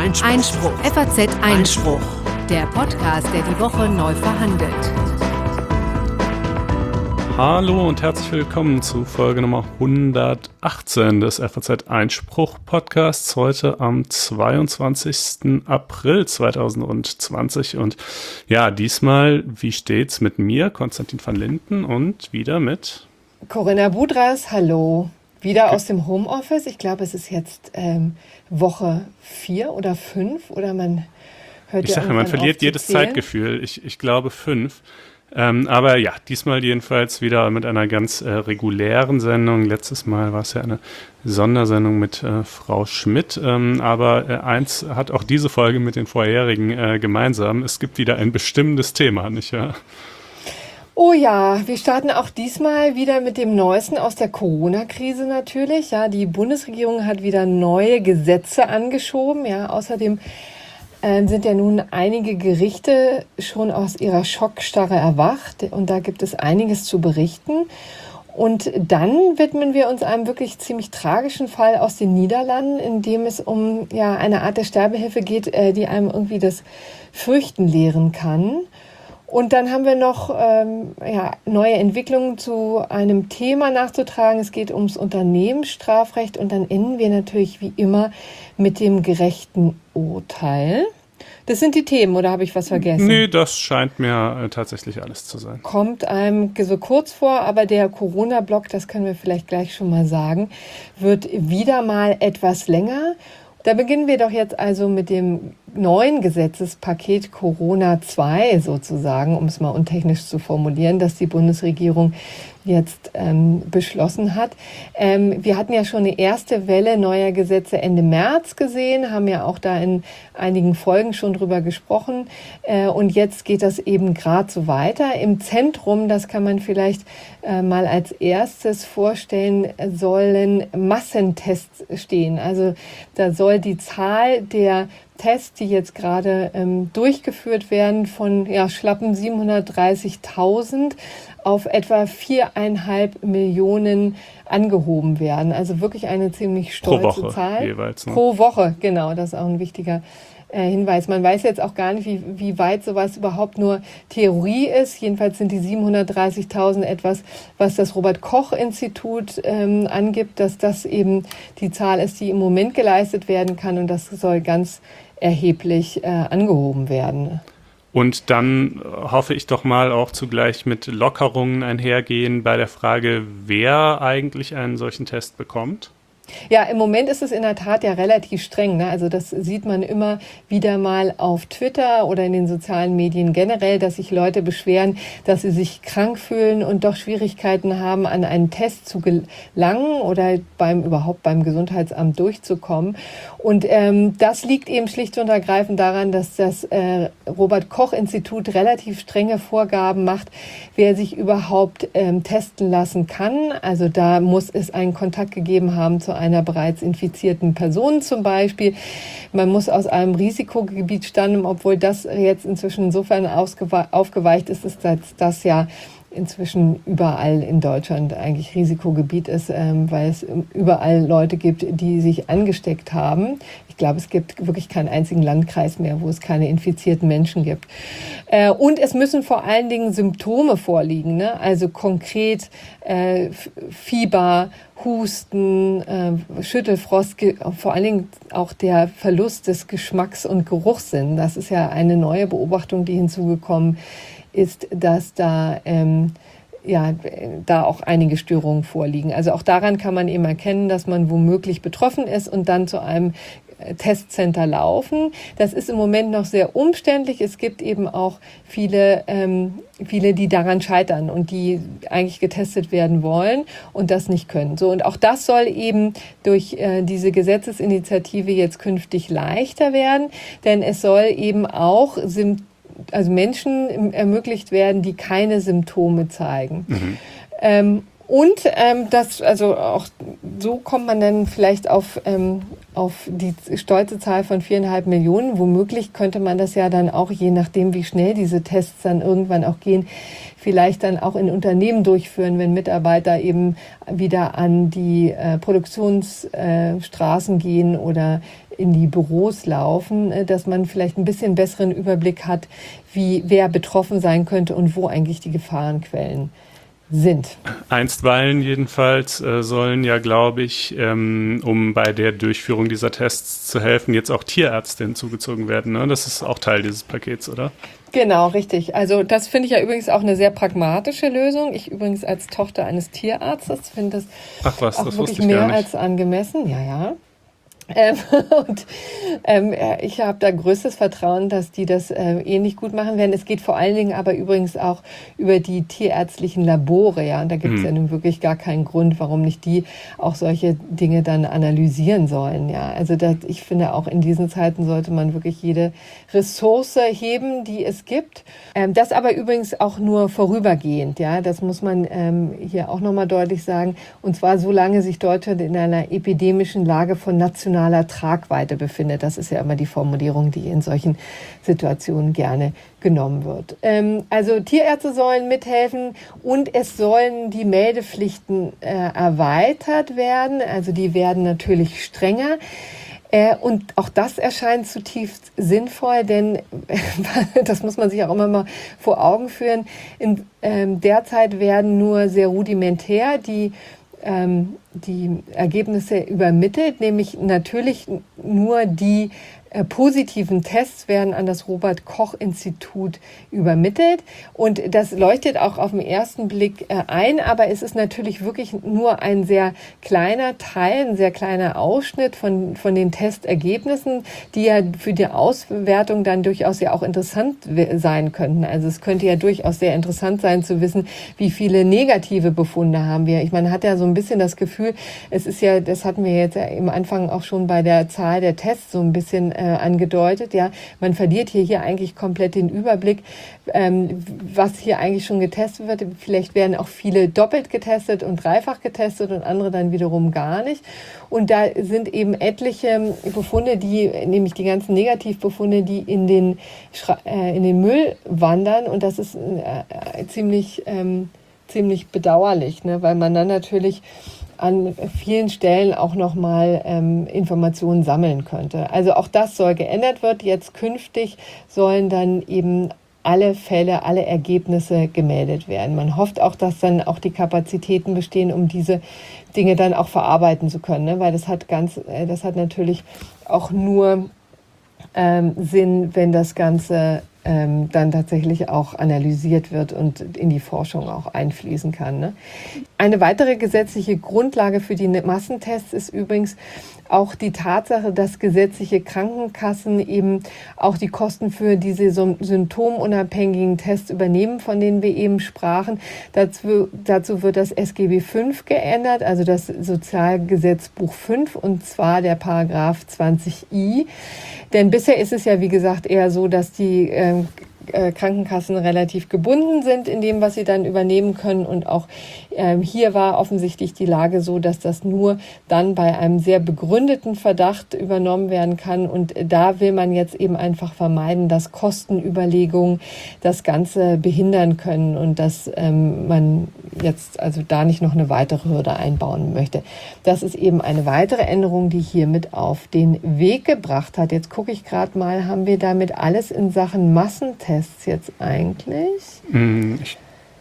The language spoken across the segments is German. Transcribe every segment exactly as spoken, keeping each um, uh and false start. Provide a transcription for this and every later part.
Einspruch. Einspruch. F A Z Einspruch. Der Podcast, der die Woche neu verhandelt. Hallo und herzlich willkommen zu Folge Nummer hundertachtzehn des F A Z Einspruch Podcasts. Heute am zweiundzwanzigsten April zweitausendzwanzig. Und ja, diesmal, wie steht's mit mir, Konstantin van Linden, und wieder mit Corinna Budras, hallo. Wieder aus dem Homeoffice. Ich glaube, es ist jetzt ähm, Woche vier oder fünf oder man hört Ich ja sage, man verliert jedes zählen. Zeitgefühl. Ich, ich glaube fünf. Ähm, aber ja, diesmal jedenfalls wieder mit einer ganz äh, regulären Sendung. Letztes Mal war es ja eine Sondersendung mit äh, Frau Schmidt. Ähm, aber äh, eins hat auch diese Folge mit den vorherigen äh, gemeinsam. Es gibt wieder ein bestimmendes Thema, nicht wahr? Oh ja, wir starten auch diesmal wieder mit dem Neuesten aus der Corona-Krise natürlich. Ja, die Bundesregierung hat wieder neue Gesetze angeschoben. Ja, außerdem äh, sind ja nun einige Gerichte schon aus ihrer Schockstarre erwacht. Und da gibt es einiges zu berichten. Und dann widmen wir uns einem wirklich ziemlich tragischen Fall aus den Niederlanden, in dem es um ja eine Art der Sterbehilfe geht, äh, die einem irgendwie das Fürchten lehren kann. Und dann haben wir noch ähm, ja, neue Entwicklungen zu einem Thema nachzutragen. Es geht ums Unternehmensstrafrecht und dann enden wir natürlich wie immer mit dem gerechten Urteil. Das sind die Themen, oder habe ich was vergessen? Nee, das scheint mir äh, tatsächlich alles zu sein. Kommt einem so kurz vor, aber der Corona-Block, das können wir vielleicht gleich schon mal sagen, wird wieder mal etwas länger. Da beginnen wir doch jetzt also mit dem neuen Gesetzespaket Corona zwei sozusagen, um es mal untechnisch zu formulieren, das die Bundesregierung jetzt ähm, beschlossen hat. Ähm, wir hatten ja schon eine erste Welle neuer Gesetze Ende März gesehen, haben ja auch da in einigen Folgen schon drüber gesprochen. Äh, und jetzt geht das eben gerade so weiter. Im Zentrum, das kann man vielleicht äh, mal als erstes vorstellen, sollen Massentests stehen. Also da soll die Zahl der Tests, die jetzt gerade ähm, durchgeführt werden, von ja, schlappen siebenhundertdreißigtausend auf etwa viereinhalb Millionen angehoben werden. Also wirklich eine ziemlich stolze Pro Woche Zahl. Jeweils, ne? Pro Woche, genau, das ist auch ein wichtiger äh, Hinweis. Man weiß jetzt auch gar nicht, wie, wie weit sowas überhaupt nur Theorie ist. Jedenfalls sind die siebenhundertdreißigtausend etwas, was das Robert-Koch-Institut ähm, angibt, dass das eben die Zahl ist, die im Moment geleistet werden kann, und das soll ganz erheblich äh, angehoben werden. Und dann hoffe ich doch mal auch zugleich mit Lockerungen einhergehen bei der Frage, wer eigentlich einen solchen Test bekommt. Ja, im Moment ist es in der Tat ja relativ streng, ne? Also das sieht man immer wieder mal auf Twitter oder in den sozialen Medien generell, dass sich Leute beschweren, dass sie sich krank fühlen und doch Schwierigkeiten haben, an einen Test zu gelangen oder beim überhaupt beim Gesundheitsamt durchzukommen. Und ähm, das liegt eben schlicht und ergreifend daran, dass das äh, Robert-Koch-Institut relativ strenge Vorgaben macht, wer sich überhaupt ähm, testen lassen kann. Also da muss es einen Kontakt gegeben haben zu einer bereits infizierten Person zum Beispiel. Man muss aus einem Risikogebiet stammen, obwohl das jetzt inzwischen insofern ausgewe- aufgeweicht ist, ist, dass das ja inzwischen überall in Deutschland eigentlich Risikogebiet ist, ähm, weil es überall Leute gibt, die sich angesteckt haben. Ich glaube, es gibt wirklich keinen einzigen Landkreis mehr, wo es keine infizierten Menschen gibt. Äh, und es müssen vor allen Dingen Symptome vorliegen, ne? Also konkret äh, Fieber, Husten, äh, Schüttelfrost, ge- vor allen Dingen auch der Verlust des Geschmacks- und Geruchssinns. Das ist ja eine neue Beobachtung, die hinzugekommen ist, dass da ähm, ja da auch einige Störungen vorliegen. Also auch daran kann man eben erkennen, dass man womöglich betroffen ist und dann zu einem Testcenter laufen. Das ist im Moment noch sehr umständlich. Es gibt eben auch viele, ähm, viele, die daran scheitern und die eigentlich getestet werden wollen und das nicht können. So, und auch das soll eben durch äh, diese Gesetzesinitiative jetzt künftig leichter werden, denn es soll eben auch Symptome also Menschen ermöglicht werden, die keine Symptome zeigen. Mhm. Ähm, Und ähm, das, also auch so kommt man dann vielleicht auf, ähm, auf die stolze Zahl von viereinhalb Millionen. Womöglich könnte man das ja dann auch, je nachdem wie schnell diese Tests dann irgendwann auch gehen, vielleicht dann auch in Unternehmen durchführen, wenn Mitarbeiter eben wieder an die äh, Produktionsstraßen äh, gehen oder in die Büros laufen, äh, dass man vielleicht ein bisschen besseren Überblick hat, wie wer betroffen sein könnte und wo eigentlich die Gefahrenquellen sind. Einstweilen jedenfalls äh, sollen ja, glaube ich, ähm, um bei der Durchführung dieser Tests zu helfen, jetzt auch Tierärzte hinzugezogen werden. Ne? Das ist auch Teil dieses Pakets, oder? Genau, richtig. Also das finde ich ja übrigens auch eine sehr pragmatische Lösung. Ich übrigens als Tochter eines Tierarztes finde das Ach was, auch das wirklich wusste ich mehr gar nicht. als angemessen. Ja, ja. Ähm, und ähm, ich habe da größtes Vertrauen, dass die das äh, ähnlich gut machen werden. Es geht vor allen Dingen aber übrigens auch über die tierärztlichen Labore, ja. Und da gibt es mhm. ja nun wirklich gar keinen Grund, warum nicht die auch solche Dinge dann analysieren sollen, ja. Also das, ich finde auch in diesen Zeiten sollte man wirklich jede Ressource heben, die es gibt. Ähm, das aber übrigens auch nur vorübergehend, ja. Das muss man ähm, hier auch nochmal deutlich sagen. Und zwar solange sich Deutschland in einer epidemischen Lage von nationaler Tragweite befindet. Das ist ja immer die Formulierung, die in solchen Situationen gerne genommen wird. Ähm, also Tierärzte sollen mithelfen und es sollen die Meldepflichten äh, erweitert werden. Also die werden natürlich strenger. Äh, und auch das erscheint zutiefst sinnvoll, denn das muss man sich auch immer mal vor Augen führen. In, ähm, derzeit werden nur sehr rudimentär die die Ergebnisse übermittelt, nämlich natürlich nur die äh, positiven Tests werden an das Robert-Koch-Institut übermittelt und das leuchtet auch auf den ersten Blick äh, ein, aber es ist natürlich wirklich nur ein sehr kleiner Teil, ein sehr kleiner Ausschnitt von, von den Testergebnissen, die ja für die Auswertung dann durchaus ja auch interessant sein könnten. Also es könnte ja durchaus sehr interessant sein zu wissen, wie viele negative Befunde haben wir. Ich meine, man hat ja so ein bisschen das Gefühl, es ist ja, das hatten wir jetzt ja im Anfang auch schon bei der Zahl der Tests so ein bisschen äh, angedeutet, ja, man verliert hier, hier eigentlich komplett den Überblick, ähm, was hier eigentlich schon getestet wird. Vielleicht werden auch viele doppelt getestet und dreifach getestet und andere dann wiederum gar nicht. Und da sind eben etliche Befunde, die, nämlich die ganzen Negativbefunde, die in den, äh, in den Müll wandern und das ist äh, ziemlich, ähm, ziemlich bedauerlich, ne, weil man dann natürlich an vielen Stellen auch nochmal ähm, Informationen sammeln könnte. Also auch das soll geändert werden. Jetzt künftig sollen dann eben alle Fälle, alle Ergebnisse gemeldet werden. Man hofft auch, dass dann auch die Kapazitäten bestehen, um diese Dinge dann auch verarbeiten zu können, ne? Weil das hat ganz, äh, das hat natürlich auch nur ähm, Sinn, wenn das Ganze ähm, dann tatsächlich auch analysiert wird und in die Forschung auch einfließen kann, ne? Eine weitere gesetzliche Grundlage für die Massentests ist übrigens auch die Tatsache, dass gesetzliche Krankenkassen eben auch die Kosten für diese symptomunabhängigen Tests übernehmen, von denen wir eben sprachen. Dazu, dazu wird das S G B fünf geändert, also das Sozialgesetzbuch fünf, und zwar der Paragraph zwanzig i. Denn bisher ist es ja, wie gesagt, eher so, dass die äh, Krankenkassen relativ gebunden sind in dem, was sie dann übernehmen können. Und auch ähm, hier war offensichtlich die Lage so, dass das nur dann bei einem sehr begründeten Verdacht übernommen werden kann. Und da will man jetzt eben einfach vermeiden, dass Kostenüberlegungen das Ganze behindern können und dass ähm, man jetzt also da nicht noch eine weitere Hürde einbauen möchte. Das ist eben eine weitere Änderung, die hiermit auf den Weg gebracht hat. Jetzt gucke ich gerade mal, haben wir damit alles in Sachen Massentests jetzt eigentlich? Ich,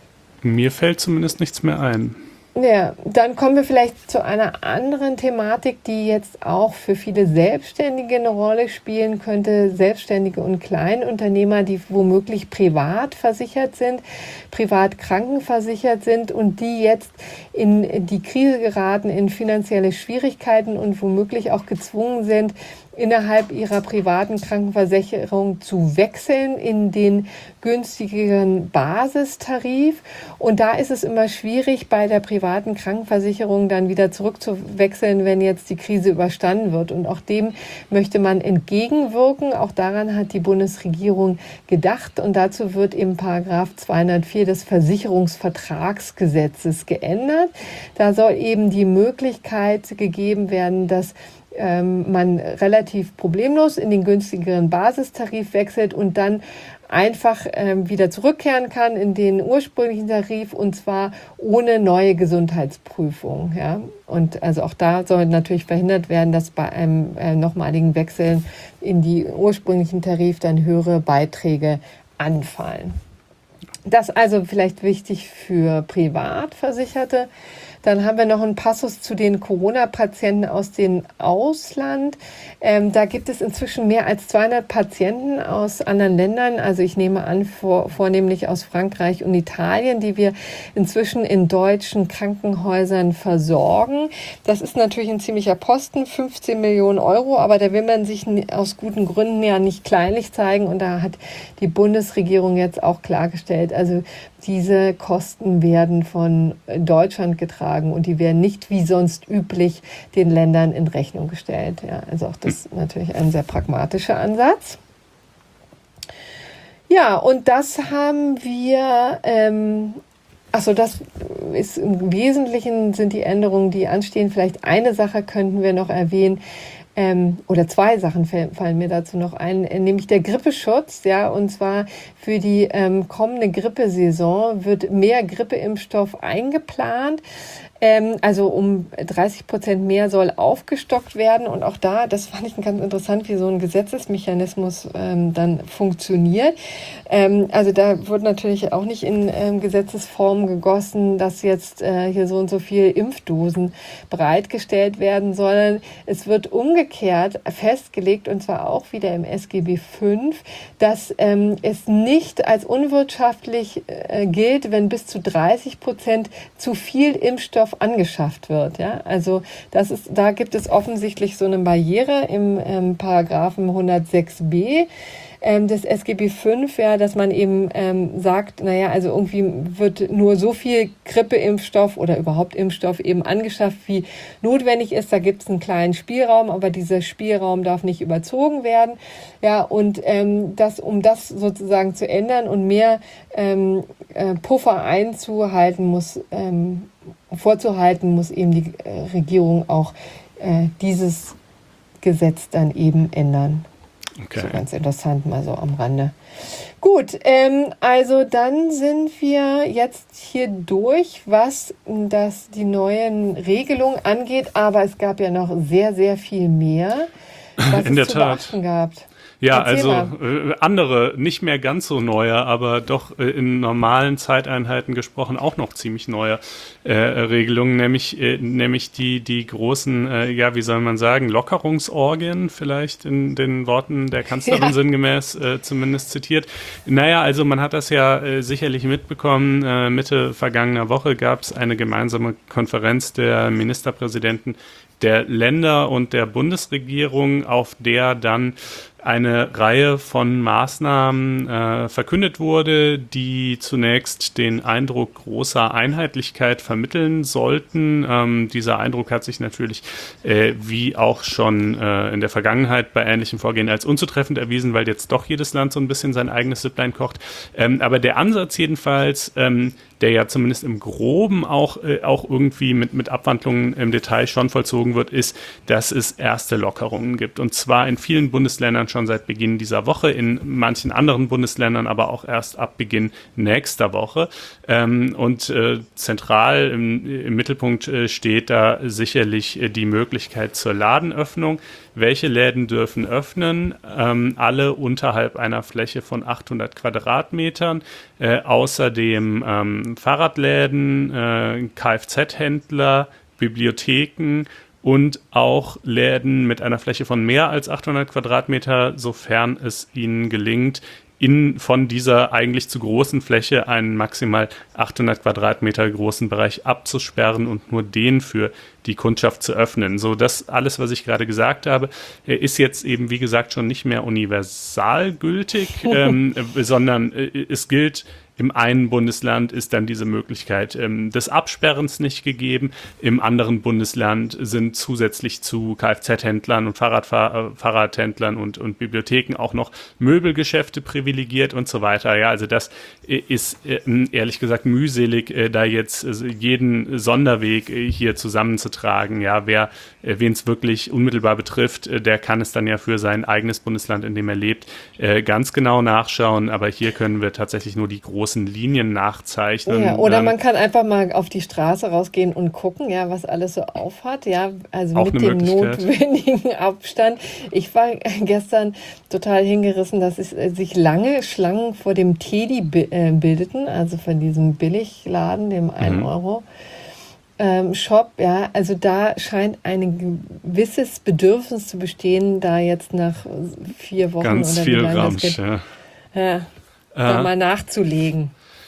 mir fällt zumindest nichts mehr ein. Ja, dann kommen wir vielleicht zu einer anderen Thematik, die jetzt auch für viele Selbstständige eine Rolle spielen könnte. Selbstständige und Kleinunternehmer, die womöglich privat versichert sind, privat krankenversichert sind und die jetzt in die Krise geraten, in finanzielle Schwierigkeiten und womöglich auch gezwungen sind, innerhalb ihrer privaten Krankenversicherung zu wechseln in den günstigeren Basistarif. Und da ist es immer schwierig, bei der privaten Krankenversicherung dann wieder zurückzuwechseln, wenn jetzt die Krise überstanden wird. Und auch dem möchte man entgegenwirken. Auch daran hat die Bundesregierung gedacht. Und dazu wird eben Paragraph zweihundertvier des Versicherungsvertragsgesetzes geändert. Da soll eben die Möglichkeit gegeben werden, dass ähm, man relativ problemlos in den günstigeren Basistarif wechselt und dann einfach ähm, wieder zurückkehren kann in den ursprünglichen Tarif, und zwar ohne neue Gesundheitsprüfung. Ja? Und also auch da soll natürlich verhindert werden, dass bei einem äh, nochmaligen Wechsel in die ursprünglichen Tarif dann höhere Beiträge anfallen. Das also vielleicht wichtig für Privatversicherte. Dann haben wir noch einen Passus zu den Corona-Patienten aus dem Ausland. Ähm, da gibt es inzwischen mehr als zweihundert Patienten aus anderen Ländern. Also ich nehme an, vor, vornehmlich aus Frankreich und Italien, die wir inzwischen in deutschen Krankenhäusern versorgen. Das ist natürlich ein ziemlicher Posten, fünfzehn Millionen Euro, aber da will man sich aus guten Gründen ja nicht kleinlich zeigen. Und da hat die Bundesregierung jetzt auch klargestellt, also diese Kosten werden von Deutschland getragen und die werden nicht wie sonst üblich den Ländern in Rechnung gestellt. Ja, also auch das ist natürlich ein sehr pragmatischer Ansatz. Ja, und das haben wir, ähm, achso, das ist im Wesentlichen sind die Änderungen, die anstehen. Vielleicht eine Sache könnten wir noch erwähnen. Ähm, oder zwei Sachen fallen mir dazu noch ein, nämlich der Grippeschutz, ja, und zwar für die ähm, kommende Grippesaison wird mehr Grippeimpfstoff eingeplant. Ähm, also um dreißig Prozent mehr soll aufgestockt werden. Und auch da, das fand ich ganz interessant, wie so ein Gesetzesmechanismus ähm, dann funktioniert. Ähm, also da wird natürlich auch nicht in ähm, Gesetzesform gegossen, dass jetzt äh, hier so und so viel Impfdosen bereitgestellt werden, sondern es wird umgekehrt festgelegt, und zwar auch wieder im S G B fünf, dass ähm, es nicht als unwirtschaftlich äh, gilt, wenn bis zu dreißig Prozent zu viel Impfstoff angeschafft wird. Ja? Also das ist, da gibt es offensichtlich so eine Barriere im ähm, Paragraphen hundertsechs b ähm, des S G B fünf, ja, dass man eben ähm, sagt, naja, also irgendwie wird nur so viel Grippeimpfstoff oder überhaupt Impfstoff eben angeschafft, wie notwendig ist. Da gibt es einen kleinen Spielraum, aber dieser Spielraum darf nicht überzogen werden. Ja, und ähm, das, um das sozusagen zu ändern und mehr ähm, äh, Puffer einzuhalten muss, ähm, vorzuhalten, muss eben die äh, Regierung auch äh, dieses Gesetz dann eben ändern. Okay. So ganz interessant, mal so am Rande. Gut, ähm, also dann sind wir jetzt hier durch, was das die neuen Regelungen angeht, aber es gab ja noch sehr, sehr viel mehr, was In es der zu Tat. beachten gab. Ja, Erzähl also äh, andere, nicht mehr ganz so neue, aber doch äh, in normalen Zeiteinheiten gesprochen auch noch ziemlich neue äh, Regelungen, nämlich äh, nämlich die die großen, äh, ja, wie soll man sagen, Lockerungsorgien, vielleicht in den Worten der Kanzlerin ja. sinngemäß äh, zumindest zitiert. Naja, also man hat das ja äh, sicherlich mitbekommen, äh, Mitte vergangener Woche gab es eine gemeinsame Konferenz der Ministerpräsidenten der Länder und der Bundesregierung, auf der dann eine Reihe von Maßnahmen äh, verkündet wurde, die zunächst den Eindruck großer Einheitlichkeit vermitteln sollten. Ähm, dieser Eindruck hat sich natürlich, äh, wie auch schon äh, in der Vergangenheit bei ähnlichem Vorgehen, als unzutreffend erwiesen, weil jetzt doch jedes Land so ein bisschen sein eigenes Süpplein kocht. Ähm, aber der Ansatz jedenfalls, ähm, der ja zumindest im Groben auch, äh, auch irgendwie mit, mit Abwandlungen im Detail schon vollzogen wird, ist, dass es erste Lockerungen gibt. Und zwar in vielen Bundesländern schon seit Beginn dieser Woche, in manchen anderen Bundesländern aber auch erst ab Beginn nächster Woche. Ähm, und äh, zentral im, im Mittelpunkt äh, steht da sicherlich äh, die Möglichkeit zur Ladenöffnung. Welche Läden dürfen öffnen? Ähm, alle unterhalb einer Fläche von achthundert Quadratmetern. Äh, außerdem ähm, Fahrradläden, äh, Kfz-Händler, Bibliotheken und auch Läden mit einer Fläche von mehr als achthundert Quadratmeter, sofern es ihnen gelingt, in, von dieser eigentlich zu großen Fläche einen maximal achthundert Quadratmeter großen Bereich abzusperren und nur den für die Kundschaft zu öffnen. So, das alles, was ich gerade gesagt habe, ist jetzt eben, wie gesagt, schon nicht mehr universal gültig, ähm, sondern äh, es gilt, im einen Bundesland ist dann diese Möglichkeit ähm, des Absperrens nicht gegeben. Im anderen Bundesland sind zusätzlich zu Kfz-Händlern und Fahrradfahr- äh, Fahrradhändlern und, und Bibliotheken auch noch Möbelgeschäfte privilegiert und so weiter. Ja, also das äh, ist äh, ehrlich gesagt mühselig, äh, da jetzt äh, jeden Sonderweg äh, hier zusammenzutragen. Ja, wer äh, wen es wirklich unmittelbar betrifft, äh, der kann es dann ja für sein eigenes Bundesland, in dem er lebt, äh, ganz genau nachschauen. Aber hier können wir tatsächlich nur die großen Linien nachzeichnen. Ja, oder ähm, man kann einfach mal auf die Straße rausgehen und gucken, ja, was alles so aufhat, ja, also Auch mit eine dem Möglichkeit. notwendigen Abstand. Ich war gestern total hingerissen, dass es, äh, sich lange Schlangen vor dem Teddy bi- äh, bildeten, also von diesem Billigladen, dem ein Euro ähm, Shop, ja, also da scheint ein gewisses Bedürfnis zu bestehen, da jetzt nach vier Wochen ganz oder wie viel lange das Ramsch, geht, ja. ja, da mal nachzulegen.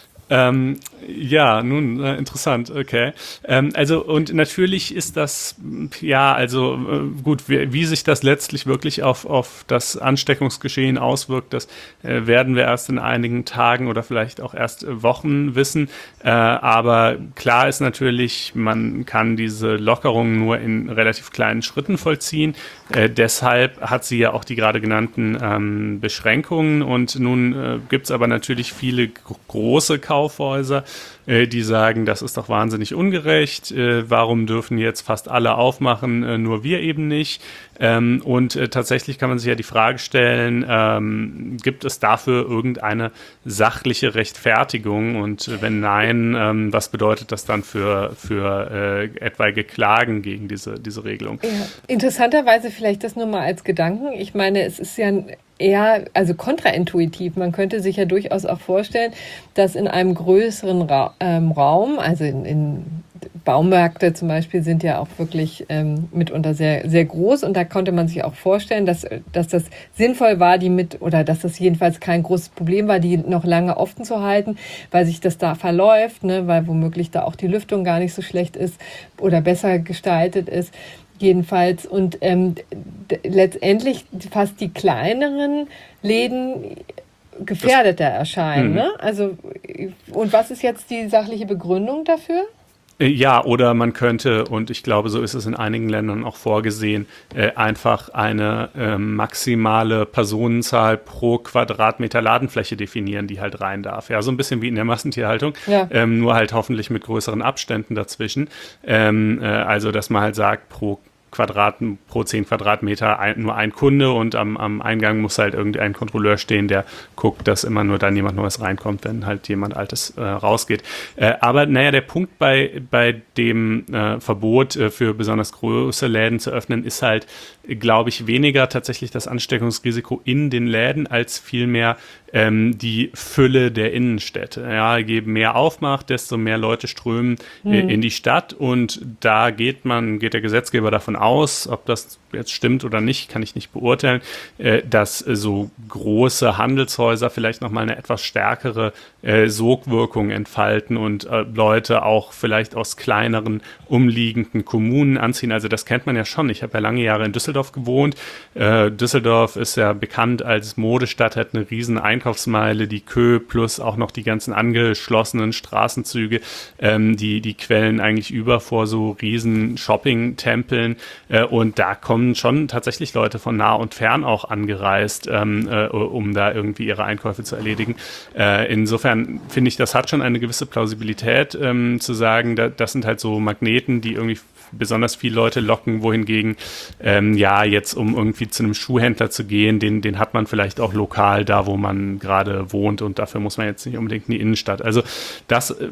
Ähm, ja, nun, äh, interessant, okay. Ähm, also, und natürlich ist das, ja, also äh, gut, wie, wie sich das letztlich wirklich auf, auf das Ansteckungsgeschehen auswirkt, das äh, werden wir erst in einigen Tagen oder vielleicht auch erst äh, Wochen wissen. Äh, aber klar ist natürlich, man kann diese Lockerungen nur in relativ kleinen Schritten vollziehen. Äh, deshalb hat sie ja auch die gerade genannten ähm, Beschränkungen. Und nun äh, gibt es aber natürlich viele gro- große Kaufhäuser, äh, die sagen, das ist doch wahnsinnig ungerecht. Äh, warum dürfen jetzt fast alle aufmachen, äh, nur wir eben nicht? Ähm, und äh, tatsächlich kann man sich ja die Frage stellen, ähm, gibt es dafür irgendeine sachliche Rechtfertigung? Und äh, wenn nein, ähm, was bedeutet das dann für, für äh, etwaige Klagen gegen diese, diese Regelung? Ja, interessanterweise vielleicht das nur mal als Gedanken. Ich meine, es ist ja eher, also kontraintuitiv. Man könnte sich ja durchaus auch vorstellen, dass in einem größeren Ra- ähm, Raum, also in, in Baumärkte zum Beispiel sind ja auch wirklich ähm, mitunter sehr, sehr groß, und da konnte man sich auch vorstellen, dass, dass das sinnvoll war, die mit, oder dass das jedenfalls kein großes Problem war, die noch lange offen zu halten, weil sich das da verläuft, ne, weil womöglich da auch die Lüftung gar nicht so schlecht ist oder besser gestaltet ist. Jedenfalls, und ähm, d- letztendlich fast die kleineren Läden gefährdeter erscheinen. Mhm. Ne? Also, und was ist jetzt die sachliche Begründung dafür? Äh, Ja, oder man könnte, und ich glaube, so ist es in einigen Ländern auch vorgesehen, äh, einfach eine äh, maximale Personenzahl pro Quadratmeter Ladenfläche definieren, die halt rein darf. Ja, so ein bisschen wie in der Massentierhaltung, Ja. ähm, nur halt hoffentlich mit größeren Abständen dazwischen. Ähm, äh, also, dass man halt sagt, pro Quadrat, pro zehn Quadratmeter ein, nur ein Kunde, und am, am Eingang muss halt irgendein Kontrolleur stehen, der guckt, dass immer nur dann jemand Neues reinkommt, wenn halt jemand Altes äh, rausgeht. Äh, aber naja, der Punkt bei, bei dem äh, Verbot äh, für besonders große Läden zu öffnen ist halt, glaube ich, weniger tatsächlich das Ansteckungsrisiko in den Läden als vielmehr ähm, die Fülle der Innenstädte. Ja, je mehr aufmacht, desto mehr Leute strömen äh, in die Stadt, und da geht man, geht der Gesetzgeber davon aus, ob das jetzt stimmt oder nicht, kann ich nicht beurteilen, äh, dass äh, so große Handelshäuser vielleicht nochmal eine etwas stärkere äh, Sogwirkung entfalten und äh, Leute auch vielleicht aus kleineren umliegenden Kommunen anziehen. Also das kennt man ja schon. Ich habe ja lange Jahre in Düsseldorf gewohnt. Äh, Düsseldorf ist ja bekannt als Modestadt, hat eine riesen Einkaufsmeile, die Kö plus auch noch die ganzen angeschlossenen Straßenzüge, ähm, die, die quellen eigentlich über vor so riesen Shopping-Tempeln, äh, und da kommen schon tatsächlich Leute von nah und fern auch angereist, ähm, äh, um da irgendwie ihre Einkäufe zu erledigen. Äh, insofern finde ich, das hat schon eine gewisse Plausibilität, ähm, zu sagen, da, das sind halt so Magneten, die irgendwie besonders viele Leute locken, wohingegen, ähm, ja, jetzt um irgendwie zu einem Schuhhändler zu gehen, den, den hat man vielleicht auch lokal da, wo man gerade wohnt, und dafür muss man jetzt nicht unbedingt in die Innenstadt. Also das äh,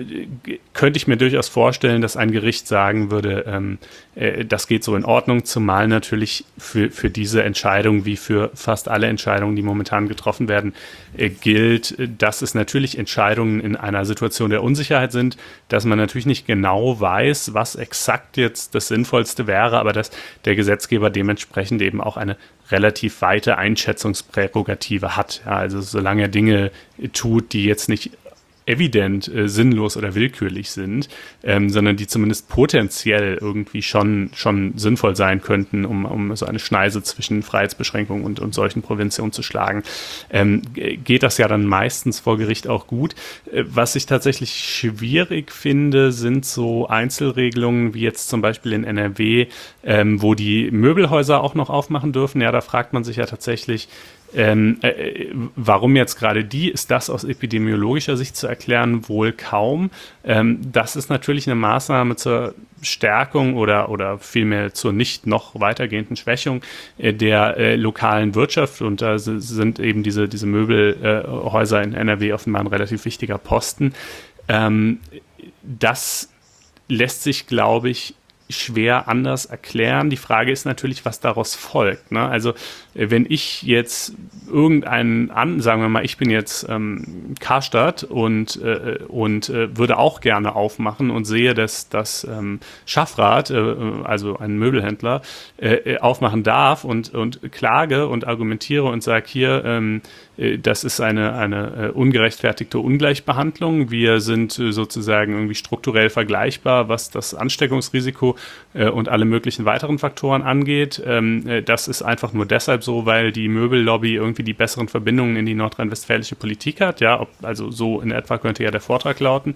könnte ich mir durchaus vorstellen, dass ein Gericht sagen würde, ähm, äh, das geht so in Ordnung, zumal natürlich für, für diese Entscheidung, wie für fast alle Entscheidungen, die momentan getroffen werden, äh, gilt, dass es natürlich Entscheidungen in einer Situation der Unsicherheit sind, dass man natürlich nicht genau weiß, was exakt Fakt jetzt das Sinnvollste wäre, aber dass der Gesetzgeber dementsprechend eben auch eine relativ weite Einschätzungsprärogative hat. Ja, also solange er Dinge tut, die jetzt nicht evident äh, sinnlos oder willkürlich sind, ähm, sondern die zumindest potenziell irgendwie schon, schon sinnvoll sein könnten, um, um so eine Schneise zwischen Freiheitsbeschränkungen und, und solchen Prävention zu schlagen, ähm, geht das ja dann meistens vor Gericht auch gut. Äh, was ich tatsächlich schwierig finde, sind so Einzelregelungen, wie jetzt zum Beispiel in N R W, ähm, wo die Möbelhäuser auch noch aufmachen dürfen. Ja, da fragt man sich ja tatsächlich, Ähm, äh, warum jetzt gerade die? Ist das aus epidemiologischer Sicht zu erklären? Wohl kaum. Ähm, das ist natürlich eine Maßnahme zur Stärkung oder, oder vielmehr zur nicht noch weitergehenden Schwächung äh, der äh, lokalen Wirtschaft. Und da sind eben diese, diese Möbelhäuser äh, in N R W offenbar ein relativ wichtiger Posten. Ähm, das lässt sich, glaube ich, schwer anders erklären. Die Frage ist natürlich, was daraus folgt. Ne? Also wenn ich jetzt irgendeinen an, sagen wir mal, ich bin jetzt ähm, Karstadt und, äh, und äh, würde auch gerne aufmachen und sehe, dass das ähm, Schaffrath, äh, also ein Möbelhändler, äh, aufmachen darf und, und klage und argumentiere und sage hier, ähm, das ist eine, eine ungerechtfertigte Ungleichbehandlung. Wir sind sozusagen irgendwie strukturell vergleichbar, was das Ansteckungsrisiko und alle möglichen weiteren Faktoren angeht. Das ist einfach nur deshalb so, weil die Möbellobby irgendwie die besseren Verbindungen in die nordrhein-westfälische Politik hat. Ja, also so in etwa könnte ja der Vortrag lauten.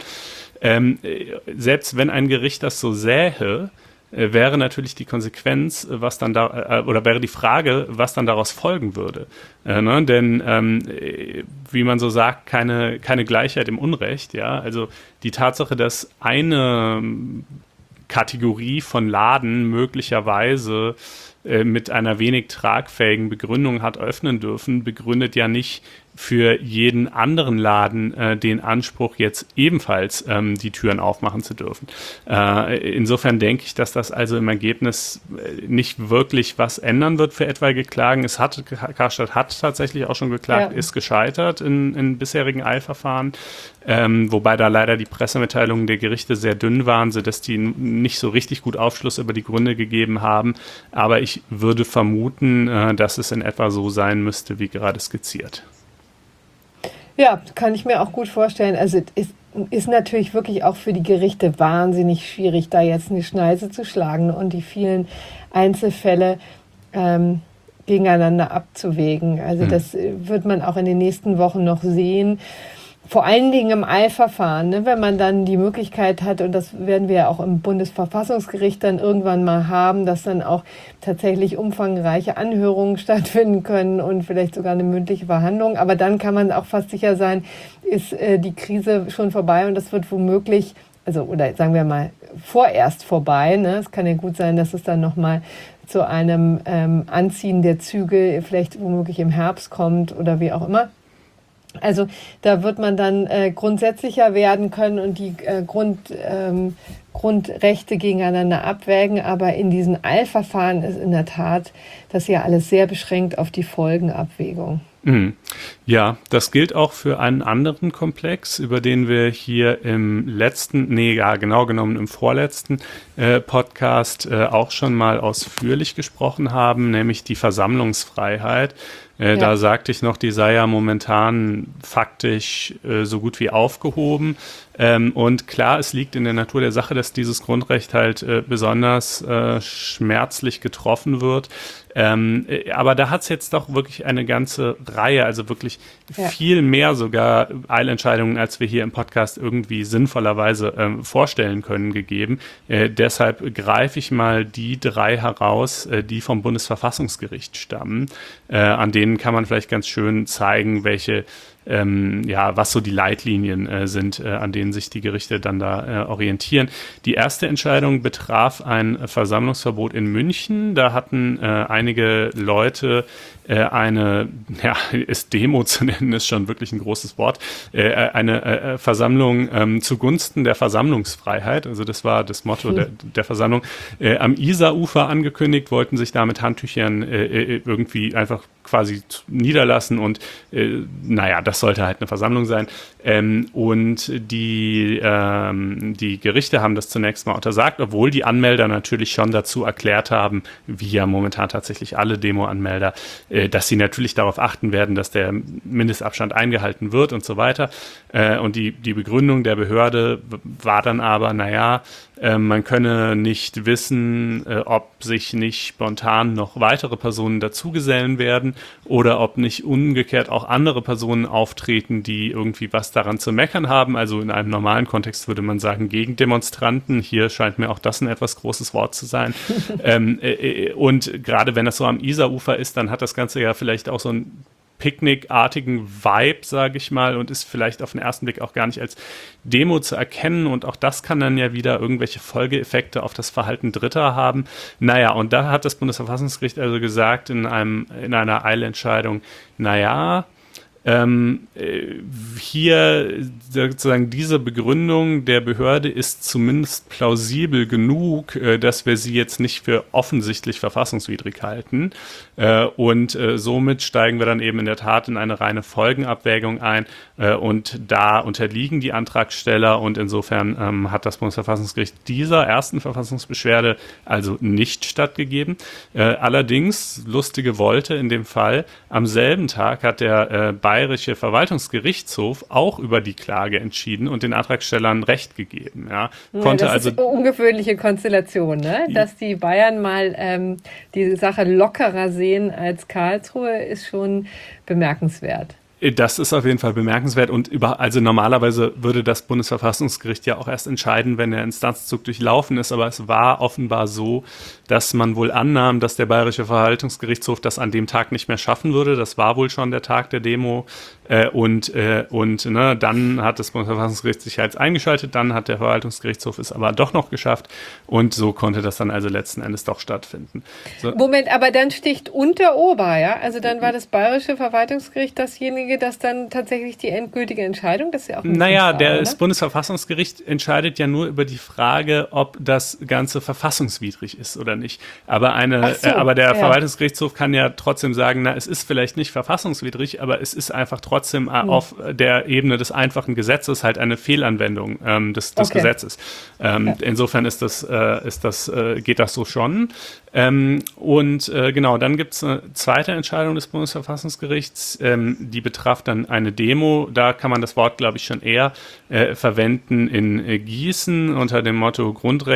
Selbst wenn ein Gericht das so sähe, wäre natürlich die Konsequenz, was dann da, oder wäre die Frage, was dann daraus folgen würde. Äh, ne? Denn, ähm, wie man so sagt, keine, keine Gleichheit im Unrecht, ja. Also die Tatsache, dass eine Kategorie von Laden möglicherweise äh, mit einer wenig tragfähigen Begründung hat öffnen dürfen, begründet ja nicht für jeden anderen Laden äh, den Anspruch, jetzt ebenfalls ähm, die Türen aufmachen zu dürfen. Äh, insofern denke ich, dass das also im Ergebnis äh, nicht wirklich was ändern wird für etwaige Klagen. Es hat, Karstadt hat tatsächlich auch schon geklagt, ja. Ist gescheitert in, in bisherigen Eilverfahren, ähm, wobei da leider die Pressemitteilungen der Gerichte sehr dünn waren, sodass die nicht so richtig gut Aufschluss über die Gründe gegeben haben. Aber ich würde vermuten, äh, dass es in etwa so sein müsste, wie gerade skizziert. Ja, kann ich mir auch gut vorstellen. Also es ist, ist natürlich wirklich auch für die Gerichte wahnsinnig schwierig, da jetzt eine Schneise zu schlagen und die vielen Einzelfälle ähm, gegeneinander abzuwägen. Also mhm. das wird man auch in den nächsten Wochen noch sehen. Vor allen Dingen im Eilverfahren, ne, wenn man dann die Möglichkeit hat, und das werden wir ja auch im Bundesverfassungsgericht dann irgendwann mal haben, dass dann auch tatsächlich umfangreiche Anhörungen stattfinden können und vielleicht sogar eine mündliche Verhandlung. Aber dann kann man auch fast sicher sein, ist äh, die Krise schon vorbei und das wird womöglich, also oder sagen wir mal vorerst vorbei. Ne? Es kann ja gut sein, dass es dann nochmal zu einem ähm, Anziehen der Zügel vielleicht womöglich im Herbst kommt oder wie auch immer. Also da wird man dann äh, grundsätzlicher werden können und die äh, Grund, ähm, Grundrechte gegeneinander abwägen. Aber in diesen Eilverfahren ist in der Tat das ja alles sehr beschränkt auf die Folgenabwägung. Mhm. Ja, das gilt auch für einen anderen Komplex, über den wir hier im letzten, nee, ja, genau genommen im vorletzten äh, Podcast äh, auch schon mal ausführlich gesprochen haben, nämlich die Versammlungsfreiheit. Äh, ja. Da sagte ich noch, die sei ja momentan faktisch äh, so gut wie aufgehoben. Ähm, und klar, es liegt in der Natur der Sache, dass dieses Grundrecht halt äh, besonders äh, schmerzlich getroffen wird. Ähm, äh, aber da hat es jetzt doch wirklich eine ganze Reihe, also wirklich ja. viel mehr sogar Eilentscheidungen, als wir hier im Podcast irgendwie sinnvollerweise ähm, vorstellen können, gegeben. Äh, deshalb greife ich mal die drei heraus, äh, die vom Bundesverfassungsgericht stammen. Äh, an denen kann man vielleicht ganz schön zeigen, welche Ähm, ja, was so die Leitlinien äh, sind, äh, an denen sich die Gerichte dann da äh, orientieren. Die erste Entscheidung betraf ein äh, Versammlungsverbot in München. Da hatten äh, einige Leute äh, eine, ja, ist Demo zu nennen, ist schon wirklich ein großes Wort, äh, eine äh, Versammlung ähm, zugunsten der Versammlungsfreiheit, also das war das Motto mhm. der, der Versammlung, äh, am Isarufer angekündigt, wollten sich da mit Handtüchern äh, irgendwie einfach quasi niederlassen und äh, naja, das sollte halt eine Versammlung sein. Ähm, und die, ähm, die Gerichte haben das zunächst mal untersagt, obwohl die Anmelder natürlich schon dazu erklärt haben, wie ja momentan tatsächlich alle Demo-Anmelder, äh, dass sie natürlich darauf achten werden, dass der Mindestabstand eingehalten wird und so weiter. Äh, und die, die Begründung der Behörde war dann aber, naja, äh, man könne nicht wissen, äh, ob sich nicht spontan noch weitere Personen dazugesellen werden oder ob nicht umgekehrt auch andere Personen auftreten, die irgendwie was daran zu meckern haben. Also in einem normalen Kontext würde man sagen Gegendemonstranten. Hier scheint mir auch das ein etwas großes Wort zu sein. ähm, äh, und gerade wenn das so am Isarufer ist, dann hat das Ganze ja vielleicht auch so ein picknickartigen Vibe, sage ich mal, und ist vielleicht auf den ersten Blick auch gar nicht als Demo zu erkennen. Und auch das kann dann ja wieder irgendwelche Folgeeffekte auf das Verhalten Dritter haben. Naja, und da hat das Bundesverfassungsgericht also gesagt in einem, in einer Eilentscheidung, naja, Ähm, hier sozusagen diese Begründung der Behörde ist zumindest plausibel genug, äh, dass wir sie jetzt nicht für offensichtlich verfassungswidrig halten. Äh, und äh, somit steigen wir dann eben in der Tat in eine reine Folgenabwägung ein. Äh, und da unterliegen die Antragsteller und insofern ähm, hat das Bundesverfassungsgericht dieser ersten Verfassungsbeschwerde also nicht stattgegeben. Äh, allerdings, lustige Wolte in dem Fall, am selben Tag hat der äh, Bayerische Verwaltungsgerichtshof auch über die Klage entschieden und den Antragstellern Recht gegeben. Ja, ja, konnte das also ist eine ungewöhnliche Konstellation, ne? Dass die Bayern mal ähm, die Sache lockerer sehen als Karlsruhe, ist schon bemerkenswert. Das ist auf jeden Fall bemerkenswert und über, also normalerweise würde das Bundesverfassungsgericht ja auch erst entscheiden, wenn der Instanzzug durchlaufen ist, aber es war offenbar so, dass man wohl annahm, dass der Bayerische Verwaltungsgerichtshof das an dem Tag nicht mehr schaffen würde. Das war wohl schon der Tag der Demo äh, und, äh, und ne, dann hat das Bundesverfassungsgericht sich halt eingeschaltet, dann hat der Verwaltungsgerichtshof es aber doch noch geschafft und so konnte das dann also letzten Endes doch stattfinden. So. Moment, aber dann sticht unter Ober, ja? Also dann war das Bayerische Verwaltungsgericht dasjenige, das dann tatsächlich die endgültige Entscheidung, das ist ja auch ein Naja, klar, der, oder? das Bundesverfassungsgericht entscheidet ja nur über die Frage, ob das Ganze verfassungswidrig ist oder nicht. Aber, eine, so, äh, aber der ja. Verwaltungsgerichtshof kann ja trotzdem sagen, na, es ist vielleicht nicht verfassungswidrig, aber es ist einfach trotzdem äh, hm. auf der Ebene des einfachen Gesetzes halt eine Fehlanwendung ähm, des, des Okay. Gesetzes. Ähm, ja. Insofern ist das, äh, ist das, äh, geht das so schon. Ähm, und äh, genau, dann gibt es eine zweite Entscheidung des Bundesverfassungsgerichts, ähm, die betraf dann eine Demo. Da kann man das Wort, glaube ich, schon eher äh, verwenden in äh, Gießen unter dem Motto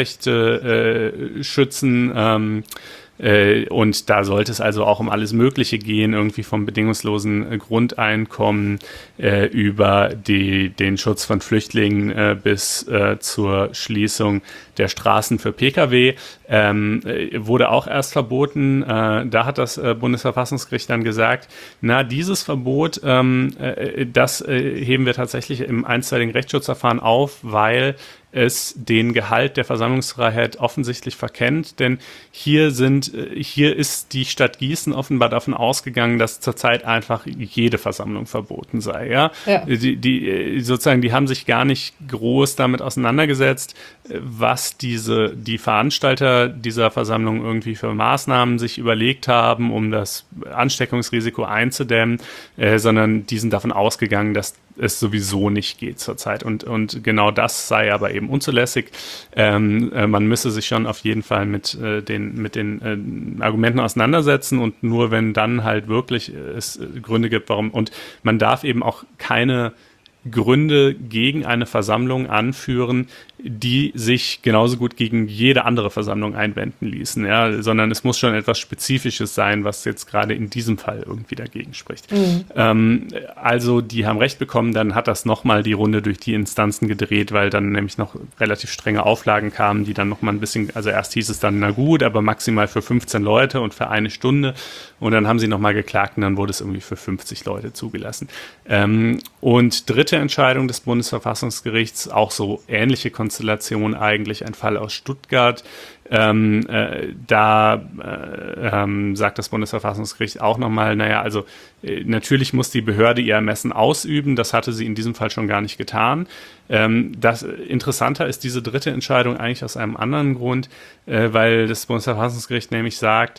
Grundrechte äh, schützen. Ähm, Äh, und da sollte es also auch um alles Mögliche gehen, irgendwie vom bedingungslosen äh, Grundeinkommen äh, über die, den Schutz von Flüchtlingen äh, bis äh, zur Schließung der Straßen für Pkw. Ähm, äh, wurde auch erst verboten. Äh, da hat das äh, Bundesverfassungsgericht dann gesagt, na, dieses Verbot, ähm, äh, das äh, heben wir tatsächlich im einstweiligen Rechtsschutzverfahren auf, weil es den Gehalt der Versammlungsfreiheit offensichtlich verkennt, denn hier sind, hier ist die Stadt Gießen offenbar davon ausgegangen, dass zurzeit einfach jede Versammlung verboten sei. Ja? Ja. Die, die, sozusagen, die haben sich gar nicht groß damit auseinandergesetzt, was diese, die Veranstalter dieser Versammlung irgendwie für Maßnahmen sich überlegt haben, um das Ansteckungsrisiko einzudämmen, äh, sondern die sind davon ausgegangen, dass es sowieso nicht geht zurzeit. Und, und genau das sei aber eben unzulässig. Ähm, äh, man müsse sich schon auf jeden Fall mit, äh, den, mit den äh, Argumenten auseinandersetzen und nur wenn dann halt wirklich es Gründe gibt, warum. Und man darf eben auch keine Gründe gegen eine Versammlung anführen, die sich genauso gut gegen jede andere Versammlung einwenden ließen, ja, sondern es muss schon etwas Spezifisches sein, was jetzt gerade in diesem Fall irgendwie dagegen spricht. Mhm. Ähm, also die haben Recht bekommen, dann hat das nochmal die Runde durch die Instanzen gedreht, weil dann nämlich noch relativ strenge Auflagen kamen, die dann nochmal ein bisschen, also erst hieß es dann, na gut, aber maximal für fünfzehn Leute und für eine Stunde und dann haben sie nochmal geklagt und dann wurde es irgendwie für fünfzig Leute zugelassen. Ähm, und dritte Entscheidung des Bundesverfassungsgerichts, auch so ähnliche Konstellation eigentlich, ein Fall aus Stuttgart. Ähm, äh, da äh, ähm, sagt das Bundesverfassungsgericht auch nochmal, naja, also äh, natürlich muss die Behörde ihr Ermessen ausüben, das hatte sie in diesem Fall schon gar nicht getan. Ähm, das, interessanter ist diese dritte Entscheidung eigentlich aus einem anderen Grund, äh, weil das Bundesverfassungsgericht nämlich sagt,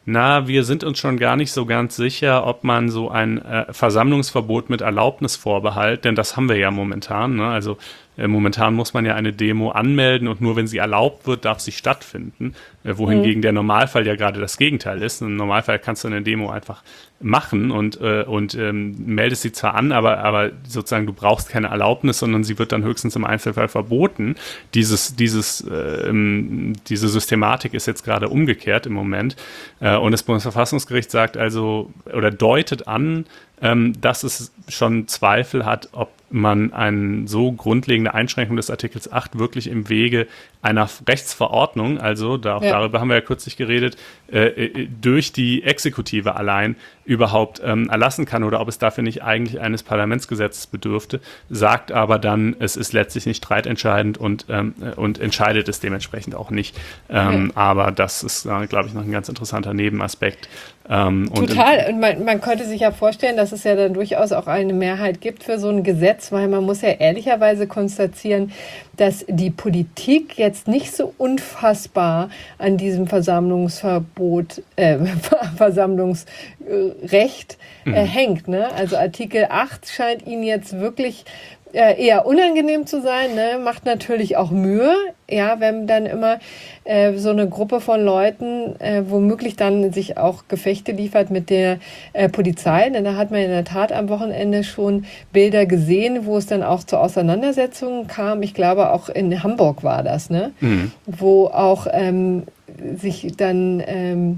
na, wir sind uns schon gar nicht so ganz sicher, ob man so ein äh, Versammlungsverbot mit Erlaubnisvorbehalt, denn das haben wir ja momentan, ne? Also äh, momentan muss man ja eine Demo anmelden und nur wenn sie erlaubt wird, darf sie stattfinden, äh, wohingegen mhm. der Normalfall ja gerade das Gegenteil ist. Im Normalfall kannst du eine Demo einfach machen und, äh, und ähm, meldest sie zwar an, aber, aber sozusagen du brauchst keine Erlaubnis, sondern sie wird dann höchstens im Einzelfall verboten. Dieses, dieses, äh, diese Systematik ist jetzt gerade umgekehrt im Moment. Äh, und das Bundesverfassungsgericht sagt also oder deutet an, ähm, dass es schon Zweifel hat, ob man eine so grundlegende Einschränkung des Artikels acht wirklich im Wege einer Rechtsverordnung, also da auch ja. darüber haben wir ja kürzlich geredet, äh, durch die Exekutive allein überhaupt ähm, erlassen kann oder ob es dafür nicht eigentlich eines Parlamentsgesetzes bedürfte, sagt aber dann, es ist letztlich nicht streitentscheidend und, ähm, und entscheidet es dementsprechend auch nicht. Ähm, okay. Aber das ist, äh, glaube ich, noch ein ganz interessanter Nebenaspekt. Ähm, Total. Und man, man könnte sich ja vorstellen, dass es ja dann durchaus auch eine Mehrheit gibt für so ein Gesetz, weil man muss ja ehrlicherweise konstatieren, dass die Politik jetzt nicht so unfassbar an diesem Versammlungsverbot, äh, Versammlungsrecht äh, mhm. hängt. Ne? Also Artikel acht scheint ihnen jetzt wirklich äh, eher unangenehm zu sein, ne? Macht natürlich auch Mühe, ja, wenn dann immer äh, so eine Gruppe von Leuten äh, womöglich dann sich auch Gefechte liefert mit der äh, Polizei. Denn da hat man in der Tat am Wochenende schon Bilder gesehen, wo es dann auch zu Auseinandersetzungen kam. Ich glaube, auch in Hamburg war das, ne? Mhm. Wo auch ähm, sich dann ähm,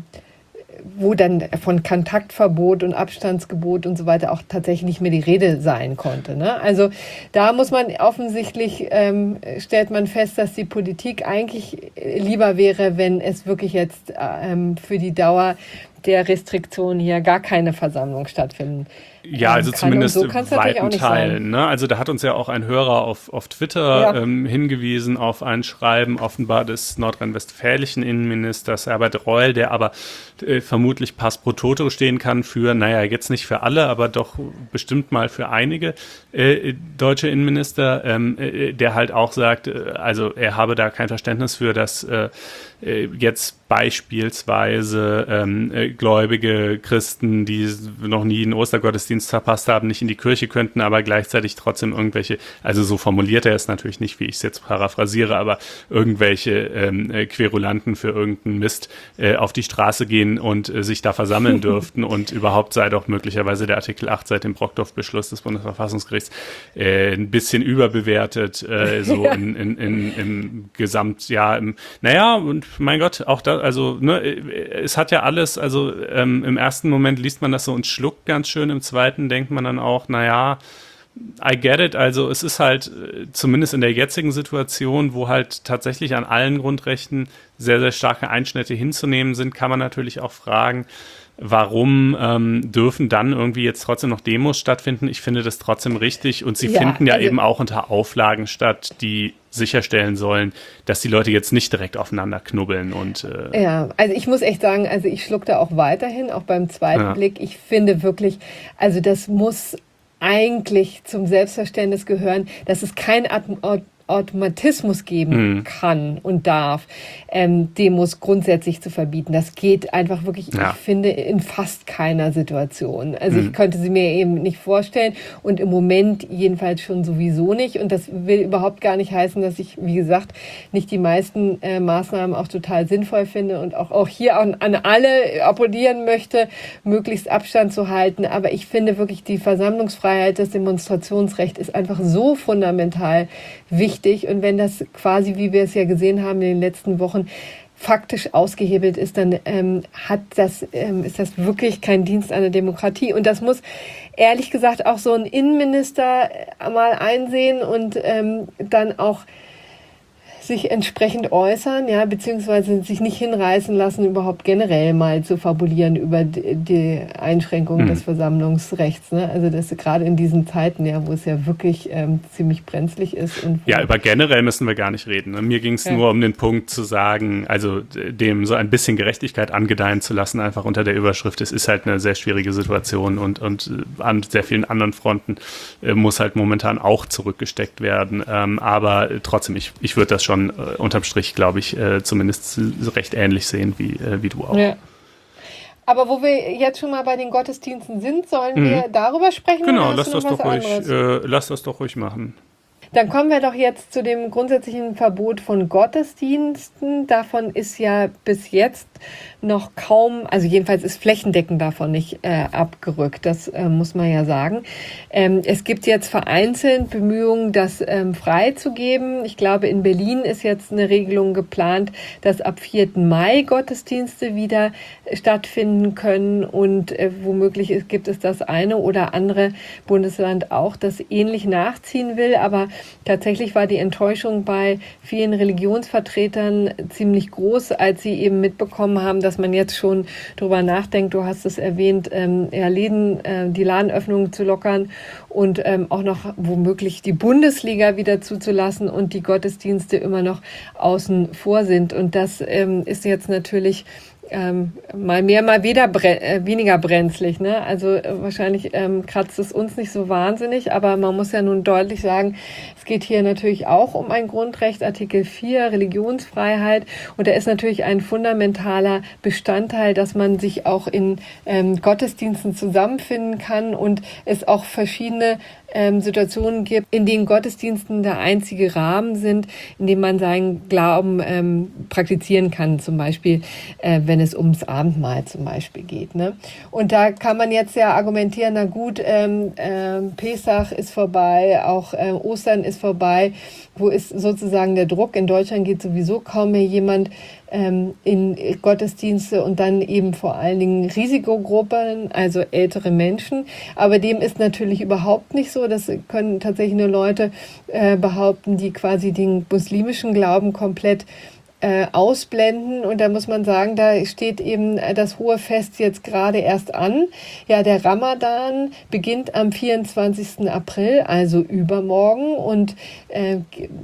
wo dann von Kontaktverbot und Abstandsgebot und so weiter auch tatsächlich nicht mehr die Rede sein konnte. Ne? Also da muss man offensichtlich, ähm, stellt man fest, dass die Politik eigentlich lieber wäre, wenn es wirklich jetzt ähm, für die Dauer der Restriktionen hier gar keine Versammlung stattfinden. Ja, also kann. Zumindest so weiten Teilen. Ne? Also da hat uns ja auch ein Hörer auf, auf Twitter ja. ähm, hingewiesen auf ein Schreiben offenbar des nordrhein-westfälischen Innenministers Herbert Reul, der aber äh, vermutlich pass pro toto stehen kann für, naja, jetzt nicht für alle, aber doch bestimmt mal für einige äh, deutsche Innenminister, ähm, äh, der halt auch sagt, äh, also er habe da kein Verständnis für, dass äh, jetzt beispielsweise ähm, äh, gläubige Christen, die noch nie einen Ostergottesdienst verpasst haben, nicht in die Kirche könnten, aber gleichzeitig trotzdem irgendwelche, also so formuliert er es natürlich nicht, wie ich es jetzt paraphrasiere, aber irgendwelche ähm, äh, Querulanten für irgendeinen Mist äh, auf die Straße gehen und äh, sich da versammeln dürften und überhaupt sei doch möglicherweise der Artikel acht seit dem Brockdorf-Beschluss des Bundesverfassungsgerichts äh, ein bisschen überbewertet, äh, so ja. in, in, in, im Gesamtjahr. Im, naja, und mein Gott, auch da, also, ne, es hat ja alles, also ähm, im ersten Moment liest man das so und schluckt ganz schön, im zweiten denkt man dann auch, naja, I get it, also es ist halt, zumindest in der jetzigen Situation, wo halt tatsächlich an allen Grundrechten sehr, sehr starke Einschnitte hinzunehmen sind, kann man natürlich auch fragen, warum ähm, dürfen dann irgendwie jetzt trotzdem noch Demos stattfinden? Ich finde das trotzdem richtig und sie ja, finden ja also eben auch unter Auflagen statt, die sicherstellen sollen, dass die Leute jetzt nicht direkt aufeinander knubbeln und äh ja, also ich muss echt sagen, also ich schluck da auch weiterhin, auch beim zweiten ja. Blick. Ich finde wirklich, also das muss eigentlich zum Selbstverständnis gehören, dass es kein At- Automatismus geben mhm. kann und darf, ähm, Demos grundsätzlich zu verbieten. Das geht einfach wirklich, ja. ich finde, in fast keiner Situation. Also mhm. ich könnte sie mir eben nicht vorstellen und im Moment jedenfalls schon sowieso nicht. Und das will überhaupt gar nicht heißen, dass ich, wie gesagt, nicht die meisten äh, Maßnahmen auch total sinnvoll finde und auch, auch hier an, an alle appellieren möchte, möglichst Abstand zu halten. Aber ich finde wirklich, die Versammlungsfreiheit, das Demonstrationsrecht ist einfach so fundamental wichtig. Und wenn das quasi, wie wir es ja gesehen haben in den letzten Wochen, faktisch ausgehebelt ist, dann ähm, hat das, ähm, ist das wirklich kein Dienst an der Demokratie. Und das muss ehrlich gesagt auch so ein Innenminister mal einsehen und ähm, dann auch sich entsprechend äußern, ja, beziehungsweise sich nicht hinreißen lassen, überhaupt generell mal zu fabulieren über die, die Einschränkung mhm. des Versammlungsrechts. Ne? Also das gerade in diesen Zeiten, ja, wo es ja wirklich ähm, ziemlich brenzlig ist. Und ja, über generell müssen wir gar nicht reden. Ne? Mir ging es ja. nur um den Punkt zu sagen, also dem so ein bisschen Gerechtigkeit angedeihen zu lassen, einfach unter der Überschrift, es ist halt eine sehr schwierige Situation und, und an sehr vielen anderen Fronten äh, muss halt momentan auch zurückgesteckt werden. Ähm, aber trotzdem, ich, ich würde das schon Äh, unterm Strich, glaube ich, äh, zumindest recht ähnlich sehen wie, äh, wie du auch. Ja. Aber wo wir jetzt schon mal bei den Gottesdiensten sind, sollen mhm. wir darüber sprechen? Genau, lass das, doch ruhig, äh, lass das doch ruhig machen. Dann kommen wir doch jetzt zu dem grundsätzlichen Verbot von Gottesdiensten. Davon ist ja bis jetzt noch kaum, also jedenfalls ist flächendeckend davon nicht äh, abgerückt. Das äh, muss man ja sagen. Ähm, es gibt jetzt vereinzelt Bemühungen, das ähm, freizugeben. Ich glaube, in Berlin ist jetzt eine Regelung geplant, dass ab vierten Mai Gottesdienste wieder stattfinden können. Und äh, womöglich ist, gibt es das eine oder andere Bundesland auch, das ähnlich nachziehen will. Aber tatsächlich war die Enttäuschung bei vielen Religionsvertretern ziemlich groß, als sie eben mitbekommen haben, dass man jetzt schon drüber nachdenkt, du hast es erwähnt, ähm, ja, Läden, äh, die Ladenöffnungen zu lockern und ähm, auch noch womöglich die Bundesliga wieder zuzulassen und die Gottesdienste immer noch außen vor sind. Und das ähm, ist jetzt natürlich Ähm, mal mehr, mal weder bre- äh, weniger brenzlig. Ne? Also äh, wahrscheinlich ähm, kratzt es uns nicht so wahnsinnig, aber man muss ja nun deutlich sagen, es geht hier natürlich auch um ein Grundrecht, Artikel vier, Religionsfreiheit. Und da ist natürlich ein fundamentaler Bestandteil, dass man sich auch in ähm, Gottesdiensten zusammenfinden kann und es auch verschiedene ähm, Situationen gibt, in denen Gottesdiensten der einzige Rahmen sind, in dem man seinen Glauben ähm, praktizieren kann, zum Beispiel äh, wenn es ums Abendmahl zum Beispiel geht. Ne? Und da kann man jetzt ja argumentieren, na gut, ähm, äh, Pesach ist vorbei, auch äh, Ostern ist vorbei. Wo ist sozusagen der Druck? In Deutschland geht sowieso kaum mehr jemand ähm, in Gottesdienste und dann eben vor allen Dingen Risikogruppen, also ältere Menschen. Aber dem ist natürlich überhaupt nicht so. Das können tatsächlich nur Leute äh, behaupten, die quasi den muslimischen Glauben komplett Äh, ausblenden. Und da muss man sagen, da steht eben das hohe Fest jetzt gerade erst an. Ja, der Ramadan beginnt am vierundzwanzigsten April, also übermorgen, und äh,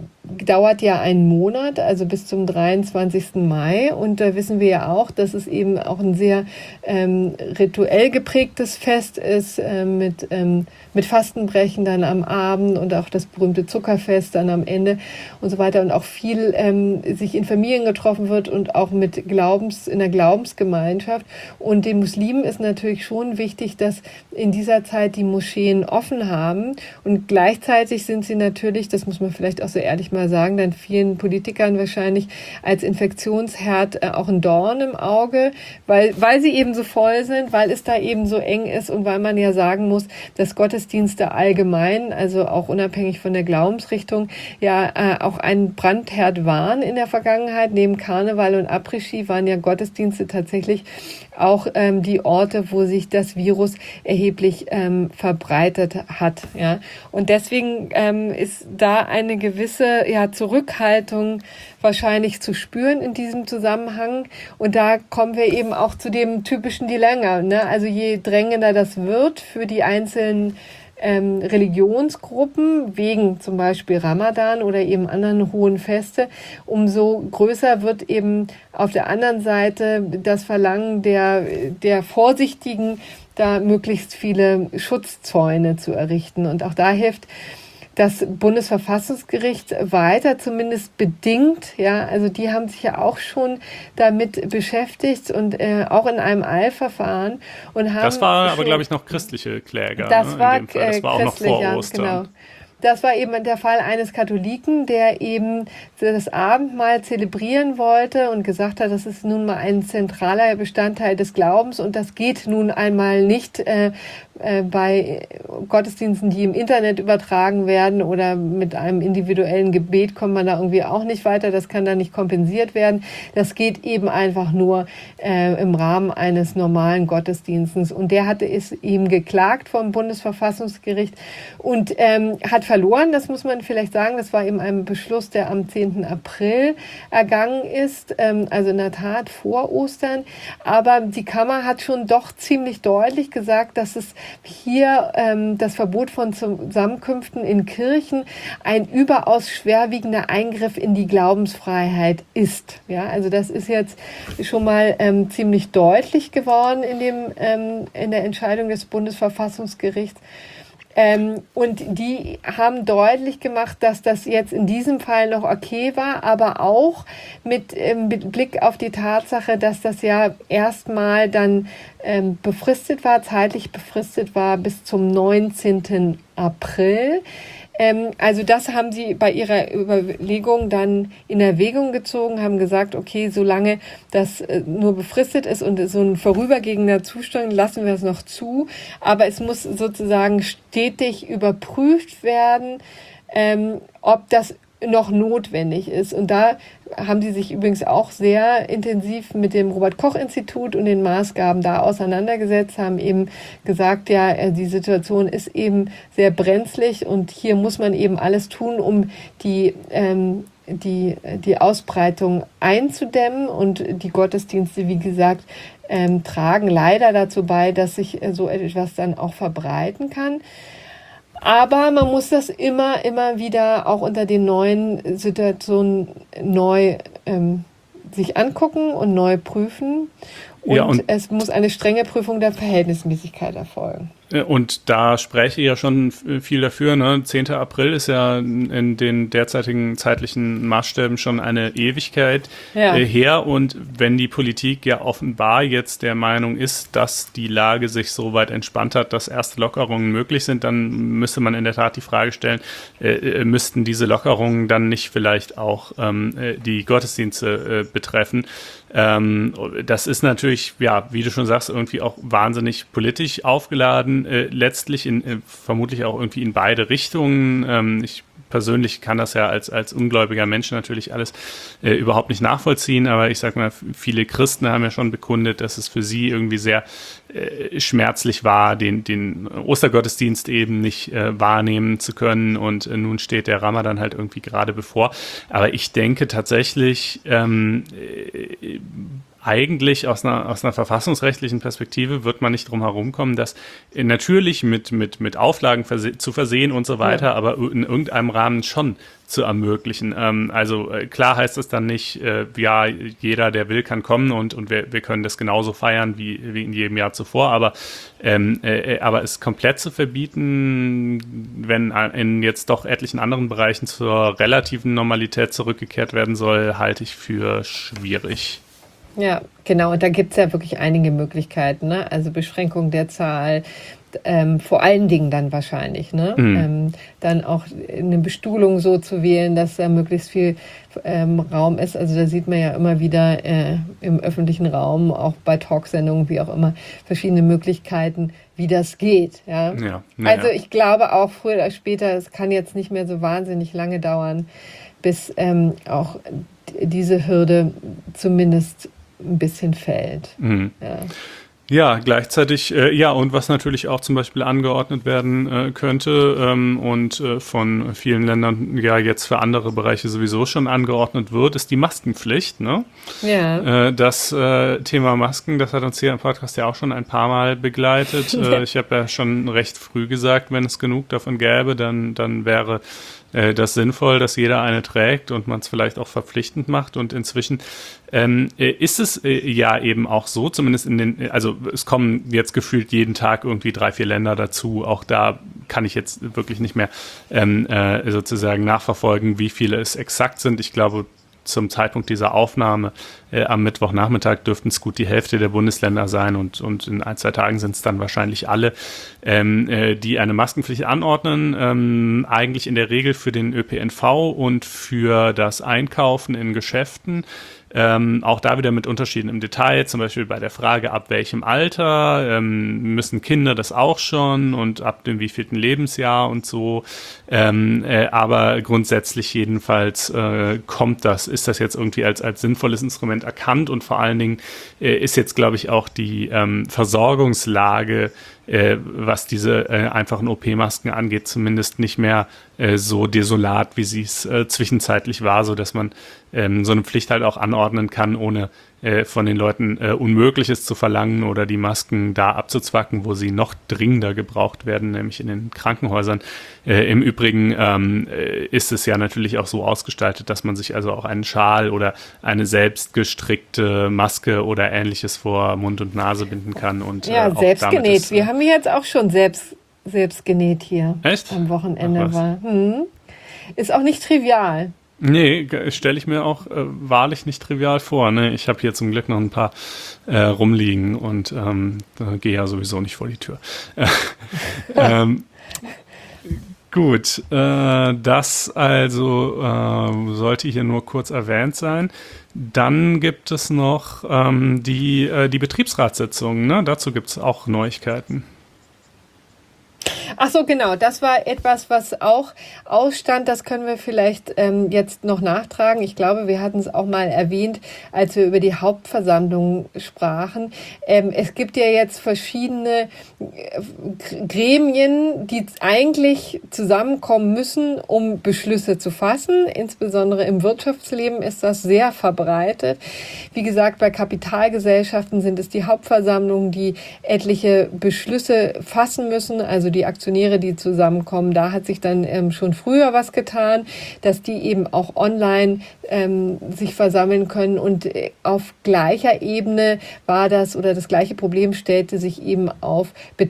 dauert ja einen Monat, also bis zum dreiundzwanzigsten Mai. Und da wissen wir ja auch, dass es eben auch ein sehr ähm, rituell geprägtes Fest ist, äh, mit, ähm, mit Fastenbrechen dann am Abend und auch das berühmte Zuckerfest dann am Ende und so weiter. Und auch viel ähm, sich in Familien getroffen wird und auch mit Glaubens, in der Glaubensgemeinschaft. Und den Muslimen ist natürlich schon wichtig, dass in dieser Zeit die Moscheen offen haben. Und gleichzeitig sind sie natürlich, das muss man vielleicht auch so ehrlich mal sagen, dann vielen Politikern wahrscheinlich als Infektionsherd äh, auch ein Dorn im Auge, weil, weil sie eben so voll sind, weil es da eben so eng ist und weil man ja sagen muss, dass Gottesdienste allgemein, also auch unabhängig von der Glaubensrichtung, ja äh, auch ein Brandherd waren in der Vergangenheit. Neben Karneval und Après-Ski waren ja Gottesdienste tatsächlich auch ähm, die Orte, wo sich das Virus erheblich ähm, verbreitet hat. Ja. Und deswegen ähm, ist da eine gewisse ja, Zurückhaltung wahrscheinlich zu spüren in diesem Zusammenhang. Und da kommen wir eben auch zu dem typischen Dilemma. Ne? Also je drängender das wird für die einzelnen Ähm, Religionsgruppen, wegen zum Beispiel Ramadan oder eben anderen hohen Feste, umso größer wird eben auf der anderen Seite das Verlangen der, der Vorsichtigen, da möglichst viele Schutzzäune zu errichten. Und auch da hilft das Bundesverfassungsgericht weiter, zumindest bedingt. Ja, also die haben sich ja auch schon damit beschäftigt und äh, auch in einem Eilverfahren und haben. Das war aber, glaube ich, noch christliche Kläger. Das ne, war, in dem Fall. Das war auch noch vor ja, Ostern. Genau. Das war eben der Fall eines Katholiken, der eben das Abendmahl zelebrieren wollte und gesagt hat, das ist nun mal ein zentraler Bestandteil des Glaubens und das geht nun einmal nicht äh, äh, bei Gottesdiensten, die im Internet übertragen werden oder mit einem individuellen Gebet kommt man da irgendwie auch nicht weiter. Das kann da nicht kompensiert werden. Das geht eben einfach nur äh, im Rahmen eines normalen Gottesdienstes. Und der hatte es ihm geklagt vom Bundesverfassungsgericht und ähm, hat verloren, das muss man vielleicht sagen. Das war eben ein Beschluss, der am zehnten April ergangen ist, ähm, also in der Tat vor Ostern. Aber die Kammer hat schon doch ziemlich deutlich gesagt, dass es hier ähm, das Verbot von Zusammenkünften in Kirchen ein überaus schwerwiegender Eingriff in die Glaubensfreiheit ist. Ja, also das ist jetzt schon mal ähm, ziemlich deutlich geworden in dem ähm, in der Entscheidung des Bundesverfassungsgerichts. Ähm, und die haben deutlich gemacht, dass das jetzt in diesem Fall noch okay war, aber auch mit, ähm, mit Blick auf die Tatsache, dass das ja erstmal dann ähm, befristet war, zeitlich befristet war bis zum neunzehnten April. Ähm, also das haben sie bei ihrer Überlegung dann in Erwägung gezogen, haben gesagt, okay, solange das äh, nur befristet ist und so ein vorübergehender Zustand, lassen wir es noch zu. Aber es muss sozusagen stetig überprüft werden, ähm, ob das noch notwendig ist. Und da haben sie sich übrigens auch sehr intensiv mit dem Robert-Koch-Institut und den Maßgaben da auseinandergesetzt, haben eben gesagt, ja, die Situation ist eben sehr brenzlig und hier muss man eben alles tun, um die, ähm, die, die Ausbreitung einzudämmen. Und die Gottesdienste, wie gesagt, ähm, tragen leider dazu bei, dass sich so etwas dann auch verbreiten kann. Aber man muss das immer, immer wieder auch unter den neuen Situationen neu ähm, sich angucken und neu prüfen. Und, ja, und es muss eine strenge Prüfung der Verhältnismäßigkeit erfolgen. Und da spreche ich ja schon viel dafür. Ne? zehnter April ist ja in den derzeitigen zeitlichen Maßstäben schon eine Ewigkeit ja. äh, her. Und wenn die Politik ja offenbar jetzt der Meinung ist, dass die Lage sich so weit entspannt hat, dass erste Lockerungen möglich sind, dann müsste man in der Tat die Frage stellen, äh, müssten diese Lockerungen dann nicht vielleicht auch ähm, die Gottesdienste äh, betreffen? Ähm, das ist natürlich, ja, wie du schon sagst, irgendwie auch wahnsinnig politisch aufgeladen. Äh, letztlich in, äh, vermutlich auch irgendwie in beide Richtungen. Ähm, ich persönlich kann das ja als, als ungläubiger Mensch natürlich alles äh, überhaupt nicht nachvollziehen, aber ich sag mal, viele Christen haben ja schon bekundet, dass es für sie irgendwie sehr äh, schmerzlich war, den, den Ostergottesdienst eben nicht äh, wahrnehmen zu können und äh, nun steht der Ramadan halt irgendwie gerade bevor. Aber ich denke tatsächlich, ähm, äh, eigentlich aus einer, aus einer verfassungsrechtlichen Perspektive wird man nicht drum herum kommen, das natürlich mit, mit, mit Auflagen verse- zu versehen und so weiter, ja. aber in irgendeinem Rahmen schon zu ermöglichen. Ähm, also äh, klar heißt es dann nicht, äh, ja, jeder, der will, kann kommen und, und wir, wir können das genauso feiern wie, wie in jedem Jahr zuvor, aber, ähm, äh, aber es komplett zu verbieten, wenn in jetzt doch etlichen anderen Bereichen zur relativen Normalität zurückgekehrt werden soll, halte ich für schwierig. Ja, genau. Und da gibt es ja wirklich einige Möglichkeiten, ne? Also Beschränkung der Zahl, ähm, vor allen Dingen dann wahrscheinlich, ne? Mhm. Ähm, dann auch eine Bestuhlung so zu wählen, dass da möglichst viel ähm, Raum ist. Also da sieht man ja immer wieder äh, im öffentlichen Raum, auch bei Talksendungen, wie auch immer, verschiedene Möglichkeiten, wie das geht. Ja? Ja, also ich glaube auch früher oder später, es kann jetzt nicht mehr so wahnsinnig lange dauern, bis ähm, auch diese Hürde zumindest ein bisschen fällt. Mhm. Ja. Ja, gleichzeitig, äh, ja, und was natürlich auch zum Beispiel angeordnet werden äh, könnte ähm, und äh, von vielen Ländern ja jetzt für andere Bereiche sowieso schon angeordnet wird, ist die Maskenpflicht. Ne? Ja. Äh, das äh, Thema Masken, das hat uns hier im Podcast ja auch schon ein paar Mal begleitet. äh, ich habe ja schon recht früh gesagt, wenn es genug davon gäbe, dann, dann wäre äh, das sinnvoll, dass jeder eine trägt und man es vielleicht auch verpflichtend macht. Und inzwischen ähm, ist es äh, ja eben auch so, zumindest in den, also es kommen jetzt gefühlt jeden Tag irgendwie drei, vier Länder dazu. Auch da kann ich jetzt wirklich nicht mehr ähm, äh, sozusagen nachverfolgen, wie viele es exakt sind. Ich glaube, zum Zeitpunkt dieser Aufnahme äh, am Mittwochnachmittag dürften es gut die Hälfte der Bundesländer sein und, und in ein, zwei Tagen sind es dann wahrscheinlich alle, ähm, äh, die eine Maskenpflicht anordnen. Ähm, eigentlich in der Regel für den Ö P N V und für das Einkaufen in Geschäften. Ähm, auch da wieder mit Unterschieden im Detail, zum Beispiel bei der Frage, ab welchem Alter ähm, müssen Kinder das auch schon und ab dem wievielten Lebensjahr und so. Ähm, äh, aber grundsätzlich jedenfalls äh, kommt das, ist das jetzt irgendwie als, als sinnvolles Instrument erkannt und vor allen Dingen äh, ist jetzt, glaube ich, auch die ähm, Versorgungslage, äh, was diese äh, einfachen O P-Masken angeht, zumindest nicht mehr äh, so desolat, wie sie es äh, zwischenzeitlich war, so dass man ähm, so eine Pflicht halt auch anordnen kann, ohne äh, von den Leuten äh, Unmögliches zu verlangen oder die Masken da abzuzwacken, wo sie noch dringender gebraucht werden, nämlich in den Krankenhäusern. Äh, im Übrigen ähm, äh, ist es ja natürlich auch so ausgestaltet, dass man sich also auch einen Schal oder eine selbst gestrickte Maske oder Ähnliches vor Mund und Nase binden kann. Und, ja, äh, auch selbst damit genäht. ist, Wir haben jetzt auch schon selbst selbst genäht hier. Echt? Am Wochenende Ach, war. Hm. Ist auch nicht trivial. Nee, stelle ich mir auch äh, wahrlich nicht trivial vor. Ne? Ich habe hier zum Glück noch ein paar äh, rumliegen und ähm, da gehe ja sowieso nicht vor die Tür. ähm, gut, äh, das also äh, sollte hier nur kurz erwähnt sein. Dann gibt es noch ähm, die, äh, die Betriebsratssitzung. Ne? Dazu gibt es auch Neuigkeiten. Ach so, genau. Das war etwas, was auch ausstand. Das können wir vielleicht ähm, jetzt noch nachtragen. Ich glaube, wir hatten es auch mal erwähnt, als wir über die Hauptversammlung sprachen. Ähm, es gibt ja jetzt verschiedene äh, Gremien, die eigentlich zusammenkommen müssen, um Beschlüsse zu fassen. Insbesondere im Wirtschaftsleben ist das sehr verbreitet. Wie gesagt, bei Kapitalgesellschaften sind es die Hauptversammlungen, die etliche Beschlüsse fassen müssen, also die Aktionäre, die zusammenkommen. Da hat sich dann ähm, schon früher was getan, dass die eben auch online ähm, sich versammeln können, und äh, auf gleicher Ebene war das, oder das gleiche Problem stellte sich eben auf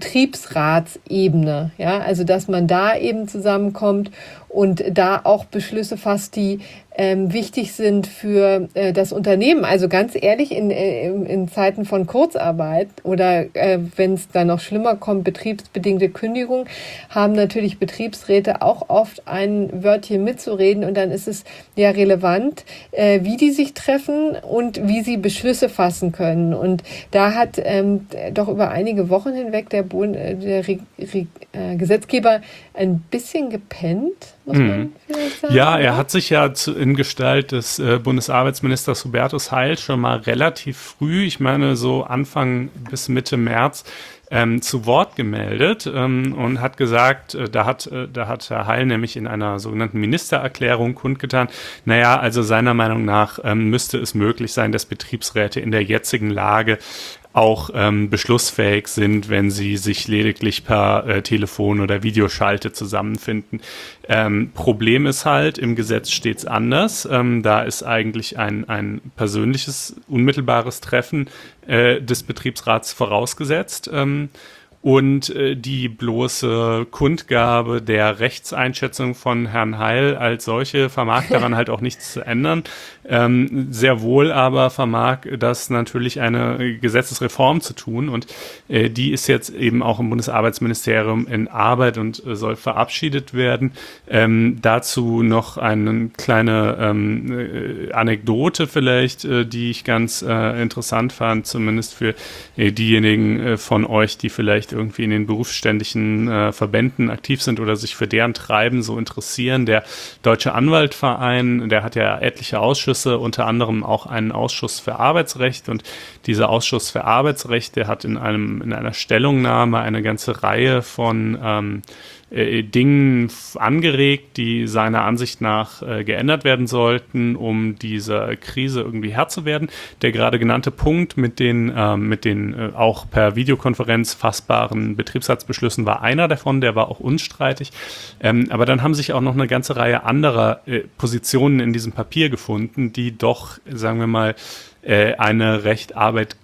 Betriebsratsebene. Ja, also dass man da eben zusammenkommt und da auch Beschlüsse fasst, die ähm, wichtig sind für äh, das Unternehmen. Also ganz ehrlich, in, äh, in Zeiten von Kurzarbeit oder äh, wenn es dann noch schlimmer kommt, betriebsbedingte Kündigung, haben natürlich Betriebsräte auch oft ein Wörtchen mitzureden, und dann ist es ja relevant, äh, wie die sich treffen und wie sie Beschlüsse fassen können. Und da hat ähm, doch über einige Wochen hinweg der, Bund, äh, der Re- Re- äh, Gesetzgeber ein bisschen gepennt, muss man Mhm. vielleicht sagen. Ja, er hat sich ja zu, in Gestalt des äh, Bundesarbeitsministers Hubertus Heil schon mal relativ früh, ich meine so Anfang bis Mitte März, ähm, zu Wort gemeldet ähm, und hat gesagt, äh, da hat äh, da hat Herr Heil nämlich in einer sogenannten Ministererklärung kundgetan, naja, also seiner Meinung nach ähm, müsste es möglich sein, dass Betriebsräte in der jetzigen Lage auch ähm, beschlussfähig sind, wenn sie sich lediglich per äh, Telefon oder Videoschalte zusammenfinden. Ähm, Problem ist halt, im Gesetz steht es anders. Ähm, da ist eigentlich ein, ein persönliches, unmittelbares Treffen äh, des Betriebsrats vorausgesetzt. Ähm, Und äh, die bloße Kundgabe der Rechtseinschätzung von Herrn Heil als solche vermag daran halt auch nichts zu ändern. Ähm, sehr wohl aber vermag das natürlich eine Gesetzesreform zu tun. Und äh, die ist jetzt eben auch im Bundesarbeitsministerium in Arbeit und äh, soll verabschiedet werden. Ähm, dazu noch eine kleine ähm, äh, Anekdote vielleicht, äh, die ich ganz äh, interessant fand, zumindest für äh, diejenigen äh, von euch, die vielleicht irgendwie in den berufsständischen äh, Verbänden aktiv sind oder sich für deren Treiben so interessieren. Der Deutsche Anwaltverein, der hat ja etliche Ausschüsse, unter anderem auch einen Ausschuss für Arbeitsrecht, und dieser Ausschuss für Arbeitsrecht, der hat in einem in einer Stellungnahme eine ganze Reihe von ähm, äh, Dingen angeregt, die seiner Ansicht nach äh, geändert werden sollten, um dieser Krise irgendwie Herr zu werden. Der gerade genannte Punkt mit den, äh, mit den äh, auch per Videokonferenz fassbaren Betriebsratsbeschlüssen war einer davon, der war auch unstreitig. Ähm, aber dann haben sich auch noch eine ganze Reihe anderer äh, Positionen in diesem Papier gefunden, die doch, sagen wir mal, äh, eine recht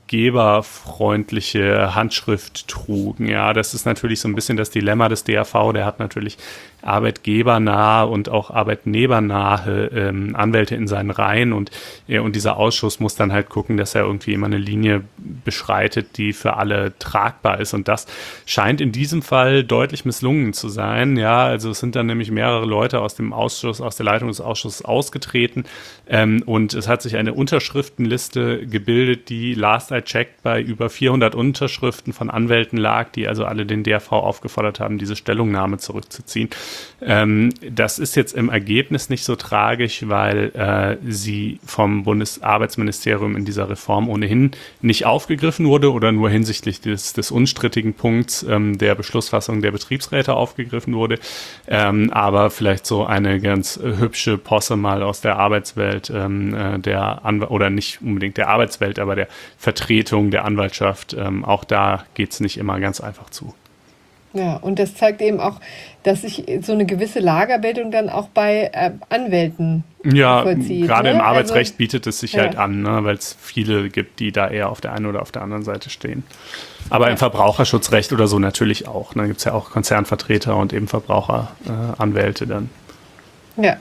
arbeitgeberfreundliche Handschrift trugen. Ja, das ist natürlich so ein bisschen das Dilemma des D A V. Der hat natürlich arbeitgebernahe und auch arbeitnehmernahe ähm, Anwälte in seinen Reihen, und, äh, und dieser Ausschuss muss dann halt gucken, dass er irgendwie immer eine Linie beschreitet, die für alle tragbar ist, und das scheint in diesem Fall deutlich misslungen zu sein. Ja, also es sind dann nämlich mehrere Leute aus dem Ausschuss, aus der Leitung des Ausschusses ausgetreten, ähm, und es hat sich eine Unterschriftenliste gebildet, die last I checked bei über vierhundert Unterschriften von Anwälten lag, die also alle den D A V aufgefordert haben, diese Stellungnahme zurückzuziehen. Ähm, das ist jetzt im Ergebnis nicht so tragisch, weil äh, sie vom Bundesarbeitsministerium in dieser Reform ohnehin nicht aufgegriffen wurde oder nur hinsichtlich des, des unstrittigen Punkts ähm, der Beschlussfassung der Betriebsräte aufgegriffen wurde. Ähm, aber vielleicht so eine ganz äh, hübsche Posse mal aus der Arbeitswelt ähm, äh, der Anw- oder nicht unbedingt der Arbeitswelt, aber der Vertretung der Anwaltschaft. Ähm, auch da geht es nicht immer ganz einfach zu. Ja, und das zeigt eben auch, dass sich so eine gewisse Lagerbildung dann auch bei äh, Anwälten ja, vollzieht. Gerade ne? im Arbeitsrecht also, bietet es sich ja. halt an, ne? Weil es viele gibt, die da eher auf der einen oder auf der anderen Seite stehen. Aber ja. Im Verbraucherschutzrecht oder so natürlich auch. Da gibt es ja auch Konzernvertreter und eben Verbraucheranwälte äh, dann. Ja.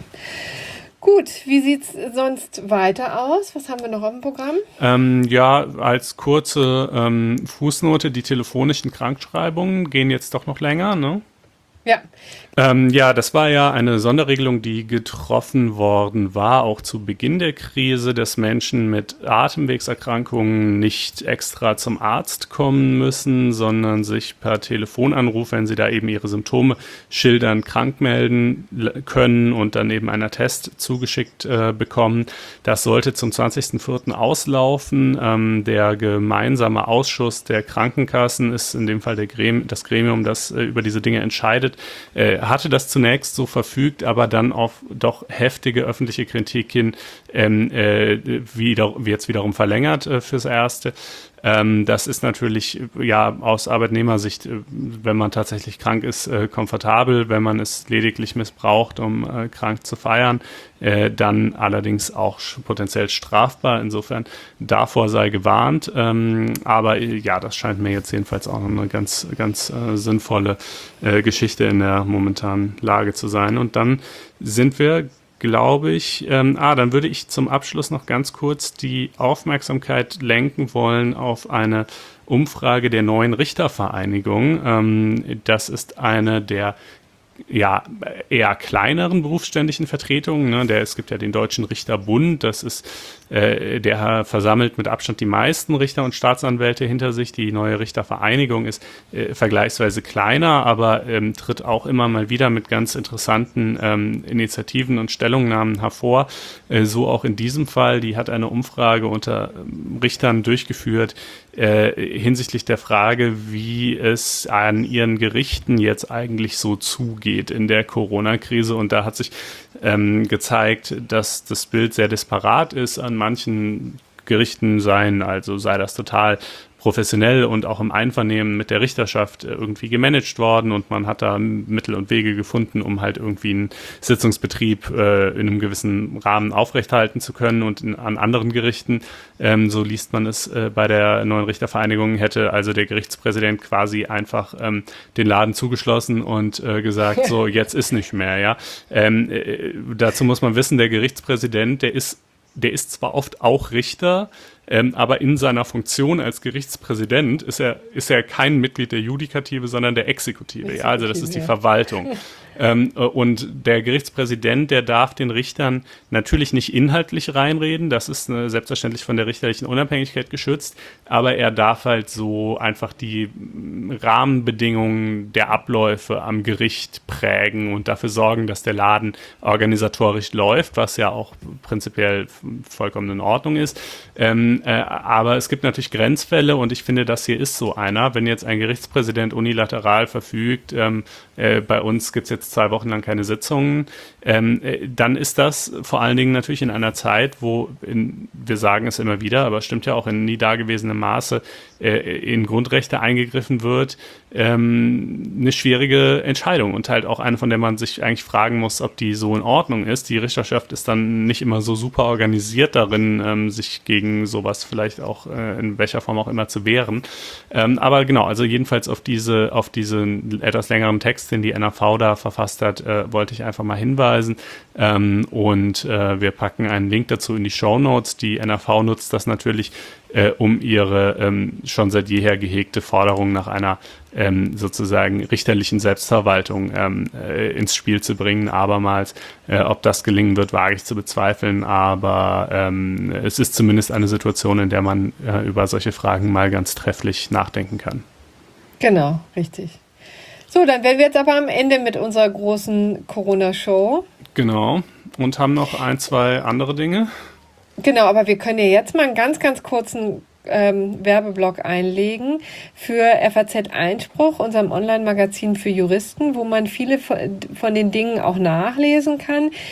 Gut, wie sieht es sonst weiter aus? Was haben wir noch auf dem Programm? Ähm, ja, als kurze ähm, Fußnote, die telefonischen Krankschreibungen gehen jetzt doch noch länger, ne? Ja. Ähm, ja, das war ja eine Sonderregelung, die getroffen worden war, auch zu Beginn der Krise, dass Menschen mit Atemwegserkrankungen nicht extra zum Arzt kommen müssen, sondern sich per Telefonanruf, wenn sie da eben ihre Symptome schildern, krank melden können und dann eben einen Attest zugeschickt äh, bekommen. Das sollte zum zwanzigsten vierten auslaufen. Ähm, der gemeinsame Ausschuss der Krankenkassen ist in dem Fall der Grem- das Gremium, das äh, über diese Dinge entscheidet, äh, hatte das zunächst so verfügt, aber dann auf doch heftige öffentliche Kritik hin ähm, äh, wieder, jetzt wiederum verlängert äh, fürs Erste. Ähm, das ist natürlich ja aus Arbeitnehmersicht, äh, wenn man tatsächlich krank ist, äh, komfortabel, wenn man es lediglich missbraucht, um äh, krank zu feiern, äh, dann allerdings auch potenziell strafbar. Insofern davor sei gewarnt. Ähm, aber äh, ja, das scheint mir jetzt jedenfalls auch noch eine ganz, ganz äh, sinnvolle äh, Geschichte in der momentanen Lage zu sein. Und dann sind wir, glaube ich, ähm, ah, dann würde ich zum Abschluss noch ganz kurz die Aufmerksamkeit lenken wollen auf eine Umfrage der neuen Richtervereinigung. Ähm, das ist eine der ja, eher kleineren berufsständischen Vertretungen. Ne? Der, es gibt ja den Deutschen Richterbund, das ist, äh, der versammelt mit Abstand die meisten Richter und Staatsanwälte hinter sich. Die neue Richtervereinigung ist äh, vergleichsweise kleiner, aber ähm, tritt auch immer mal wieder mit ganz interessanten ähm, Initiativen und Stellungnahmen hervor. Äh, so auch in diesem Fall. Die hat eine Umfrage unter ähm, Richtern durchgeführt, Äh, hinsichtlich der Frage, wie es an ihren Gerichten jetzt eigentlich so zugeht in der Corona-Krise. Und da hat sich ähm, gezeigt, dass das Bild sehr disparat ist. An manchen Gerichten seien, also sei das total professionell und auch im Einvernehmen mit der Richterschaft irgendwie gemanagt worden und man hat da Mittel und Wege gefunden, um halt irgendwie einen Sitzungsbetrieb äh, in einem gewissen Rahmen aufrechthalten zu können. Und in, an anderen Gerichten, ähm, so liest man es äh, bei der neuen Richtervereinigung, hätte also der Gerichtspräsident quasi einfach ähm, den Laden zugeschlossen und äh, gesagt, so jetzt ist nicht mehr. Ja, ähm, äh, dazu muss man wissen, der Gerichtspräsident, der ist Der ist zwar oft auch Richter, ähm, aber in seiner Funktion als Gerichtspräsident ist er, ist er kein Mitglied der Judikative, sondern der Exekutive. Exekutive ja, also das ist die ja. Verwaltung. ähm, und der Gerichtspräsident, der darf den Richtern natürlich nicht inhaltlich reinreden, das ist äh, selbstverständlich von der richterlichen Unabhängigkeit geschützt, aber er darf halt so einfach die Rahmenbedingungen der Abläufe am Gericht prägen und dafür sorgen, dass der Laden organisatorisch läuft, was ja auch prinzipiell vollkommen in Ordnung ist. Ähm, äh, aber es gibt natürlich Grenzfälle und ich finde, das hier ist so einer. Wenn jetzt ein Gerichtspräsident unilateral verfügt, ähm, äh, bei uns gibt es jetzt zwei Wochen lang keine Sitzungen, ähm, äh, dann ist das vor allen Dingen natürlich in einer Zeit, wo, in, wir sagen es immer wieder, aber es stimmt ja auch in nie dagewesenem Maße, äh, in Grundrechte eingegriffen wird, ähm, eine schwierige Entscheidung und halt auch eine, von der man sich eigentlich fragen muss, ob die so in Ordnung ist. Die Richterschaft ist dann nicht immer so super organisiert darin, ähm, sich gegen sowas vielleicht auch äh, in welcher Form auch immer zu wehren. Ähm, aber genau, also jedenfalls auf diese, auf diesen etwas längeren Text, den die N A V da verfasst hat, äh, wollte ich einfach mal hinweisen. Ähm, und äh, wir packen einen Link dazu in die Shownotes. Die N A V nutzt das natürlich, äh, um ihre ähm, schon seit jeher gehegte Forderung nach einer ähm, sozusagen richterlichen Selbstverwaltung ähm, äh, ins Spiel zu bringen. Abermals, äh, ob das gelingen wird, wage ich zu bezweifeln, aber ähm, es ist zumindest eine Situation, in der man äh, über solche Fragen mal ganz trefflich nachdenken kann. Genau, richtig. So, dann wären wir jetzt aber am Ende mit unserer großen Corona-Show. Genau, und haben noch ein, zwei andere Dinge. Genau, aber wir können ja jetzt mal einen ganz, ganz kurzen ähm, Werbeblock einlegen für F A Z Einspruch, unserem Online-Magazin für Juristen, wo man viele von den Dingen auch nachlesen kann.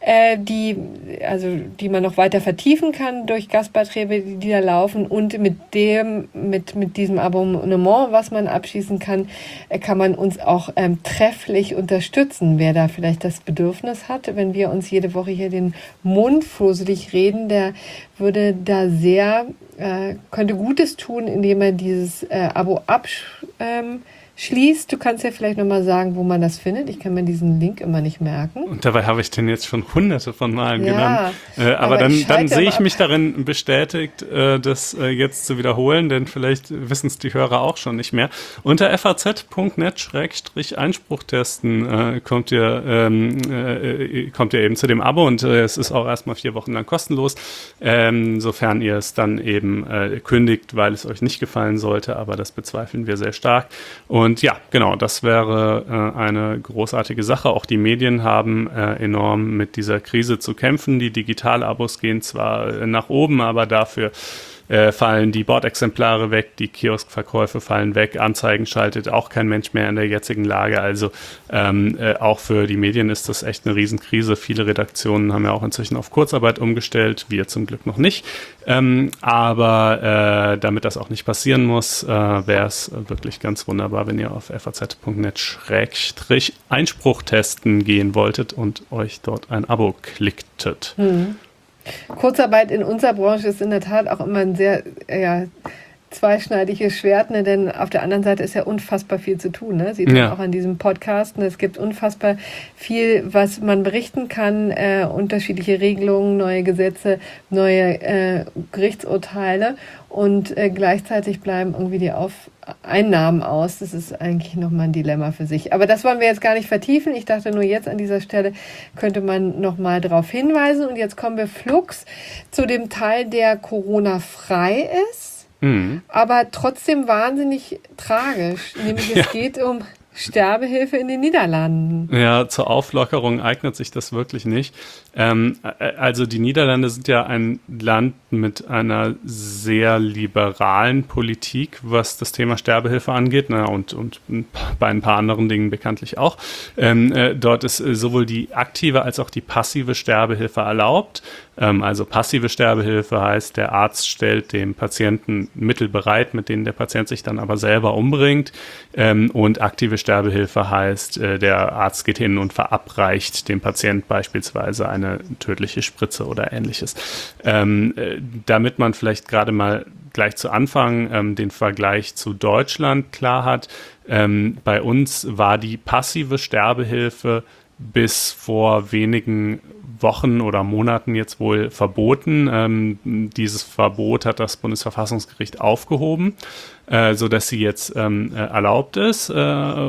äh, die, also, die man noch weiter vertiefen kann durch Gastbeiträge, die da laufen. Und mit dem, mit, mit diesem Abonnement, was man abschließen kann, äh, kann man uns auch ähm, trefflich unterstützen. Wer da vielleicht das Bedürfnis hat, wenn wir uns jede Woche hier den Mund fusselig reden, der würde da sehr, äh, könnte Gutes tun, indem er dieses äh, Abo abschließt. Ähm, Schließt. Du kannst ja vielleicht nochmal sagen, wo man das findet. Ich kann mir diesen Link immer nicht merken. Und dabei habe ich den jetzt schon hunderte von Malen ja, genannt. Äh, aber, aber dann, dann sehe ich mich darin bestätigt, äh, das äh, jetzt zu wiederholen, denn vielleicht wissen es die Hörer auch schon nicht mehr. Unter f a z punkt net schrägstrich Einspruch testen äh, kommt, ihr, ähm, äh, kommt ihr eben zu dem Abo und äh, es ist auch erstmal vier Wochen lang kostenlos, ähm, sofern ihr es dann eben äh, kündigt, weil es euch nicht gefallen sollte, aber das bezweifeln wir sehr stark. Und Und ja, genau, das wäre äh, eine großartige Sache. Auch die Medien haben äh, enorm mit dieser Krise zu kämpfen. Die Digitalabos gehen zwar äh, nach oben, aber dafür äh, fallen die Bordexemplare weg, die Kioskverkäufe fallen weg, Anzeigen schaltet auch kein Mensch mehr in der jetzigen Lage. Also ähm, äh, auch für die Medien ist das echt eine Riesenkrise. Viele Redaktionen haben ja auch inzwischen auf Kurzarbeit umgestellt, wir zum Glück noch nicht. Ähm, aber äh, damit das auch nicht passieren muss, äh, wäre es wirklich ganz wunderbar, wenn ihr auf f a z punkt net schrägstrich Einspruch testen gehen wolltet und euch dort ein Abo klicktet. Hm. Kurzarbeit in unserer Branche ist in der Tat auch immer ein sehr ja, zweischneidiges Schwert, ne? Denn auf der anderen Seite ist ja unfassbar viel zu tun. Ne? Sieht man ja auch an diesem Podcast. Ne? Es gibt unfassbar viel, was man berichten kann, äh, unterschiedliche Regelungen, neue Gesetze, neue äh, Gerichtsurteile und äh, gleichzeitig bleiben irgendwie die Auf Einnahmen aus. Das ist eigentlich nochmal ein Dilemma für sich. Aber das wollen wir jetzt gar nicht vertiefen. Ich dachte nur, jetzt an dieser Stelle könnte man nochmal darauf hinweisen. Und jetzt kommen wir flugs zu dem Teil, der Corona-frei ist, mhm. aber trotzdem wahnsinnig tragisch. Nämlich es ja. geht um Sterbehilfe in den Niederlanden. Ja, zur Auflockerung eignet sich das wirklich nicht. Ähm, also die Niederlande sind ja ein Land mit einer sehr liberalen Politik, was das Thema Sterbehilfe angeht, na, und, und bei ein paar anderen Dingen bekanntlich auch. Ähm, äh, dort ist äh, sowohl die aktive als auch die passive Sterbehilfe erlaubt. Ähm, also passive Sterbehilfe heißt, der Arzt stellt dem Patienten Mittel bereit, mit denen der Patient sich dann aber selber umbringt. Ähm, und aktive Sterbehilfe heißt, äh, der Arzt geht hin und verabreicht dem Patient beispielsweise eine tödliche Spritze oder ähnliches. Ähm, äh, damit man vielleicht gerade mal gleich zu Anfang ähm, den Vergleich zu Deutschland klar hat, ähm, bei uns war die passive Sterbehilfe bis vor wenigen Wochen oder Monaten jetzt wohl verboten. Ähm, dieses Verbot hat das Bundesverfassungsgericht aufgehoben, äh, sodass sie jetzt ähm, erlaubt ist äh,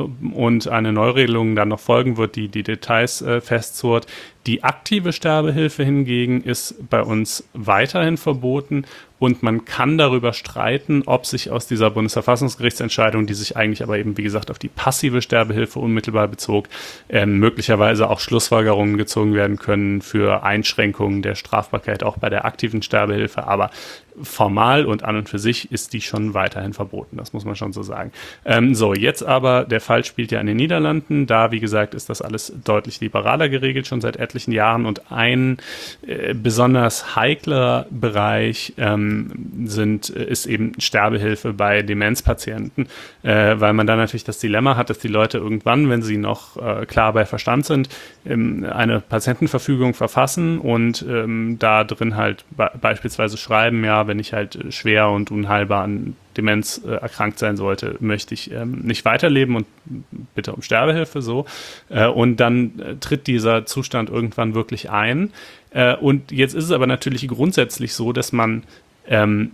und eine Neuregelung dann noch folgen wird, die die Details äh, festzurrt. Die aktive Sterbehilfe hingegen ist bei uns weiterhin verboten und man kann darüber streiten, ob sich aus dieser Bundesverfassungsgerichtsentscheidung, die sich eigentlich aber eben, wie gesagt, auf die passive Sterbehilfe unmittelbar bezog, äh, möglicherweise auch Schlussfolgerungen gezogen werden können für Einschränkungen der Strafbarkeit auch bei der aktiven Sterbehilfe. Aber formal und an und für sich ist die schon weiterhin verboten, das muss man schon so sagen. Ähm, so, jetzt aber, der Fall spielt ja in den Niederlanden, da, wie gesagt, ist das alles deutlich liberaler geregelt, schon seit etlichen Jahren und ein äh, besonders heikler Bereich ähm, sind, ist eben Sterbehilfe bei Demenzpatienten, äh, weil man da natürlich das Dilemma hat, dass die Leute irgendwann, wenn sie noch äh, klar bei Verstand sind, ähm, eine Patientenverfügung verfassen und ähm, da drin halt be- beispielsweise schreiben, ja, wenn ich halt schwer und unheilbar an Demenz äh, erkrankt sein sollte, möchte ich ähm, nicht weiterleben und bitte um Sterbehilfe, so. Äh, und dann äh, tritt dieser Zustand irgendwann wirklich ein. Äh, und jetzt ist es aber natürlich grundsätzlich so, dass man ähm,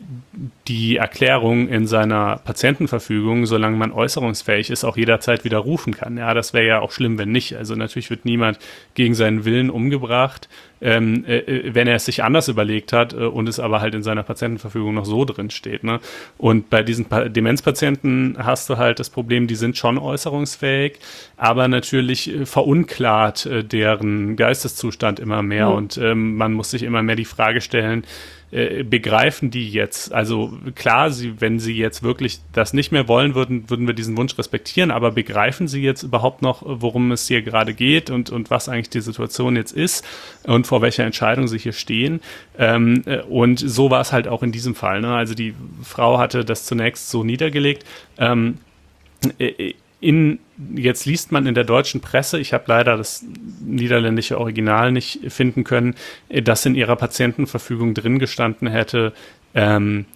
die Erklärung in seiner Patientenverfügung, solange man äußerungsfähig ist, auch jederzeit widerrufen kann. Ja, das wäre ja auch schlimm, wenn nicht. Also natürlich wird niemand gegen seinen Willen umgebracht, ähm, äh, wenn er es sich anders überlegt hat äh, und es aber halt in seiner Patientenverfügung noch so drin steht. Ne? Und bei diesen pa- Demenzpatienten hast du halt das Problem, die sind schon äußerungsfähig, aber natürlich äh, verunklart äh, deren Geisteszustand immer mehr. Mhm. Und ähm, man muss sich immer mehr die Frage stellen, äh, begreifen die jetzt, also klar, sie, wenn sie jetzt wirklich das nicht mehr wollen würden, würden wir diesen Wunsch respektieren, aber begreifen sie jetzt überhaupt noch, worum es hier gerade geht und, und was eigentlich die Situation jetzt ist und vor welcher Entscheidung sie hier stehen. Ähm, und so war es halt auch in diesem Fall. Ne? Also die Frau hatte das zunächst so niedergelegt. Ähm, in, jetzt liest man in der deutschen Presse, ich habe leider das niederländische Original nicht finden können, dass in ihrer Patientenverfügung drin gestanden hätte, ähm,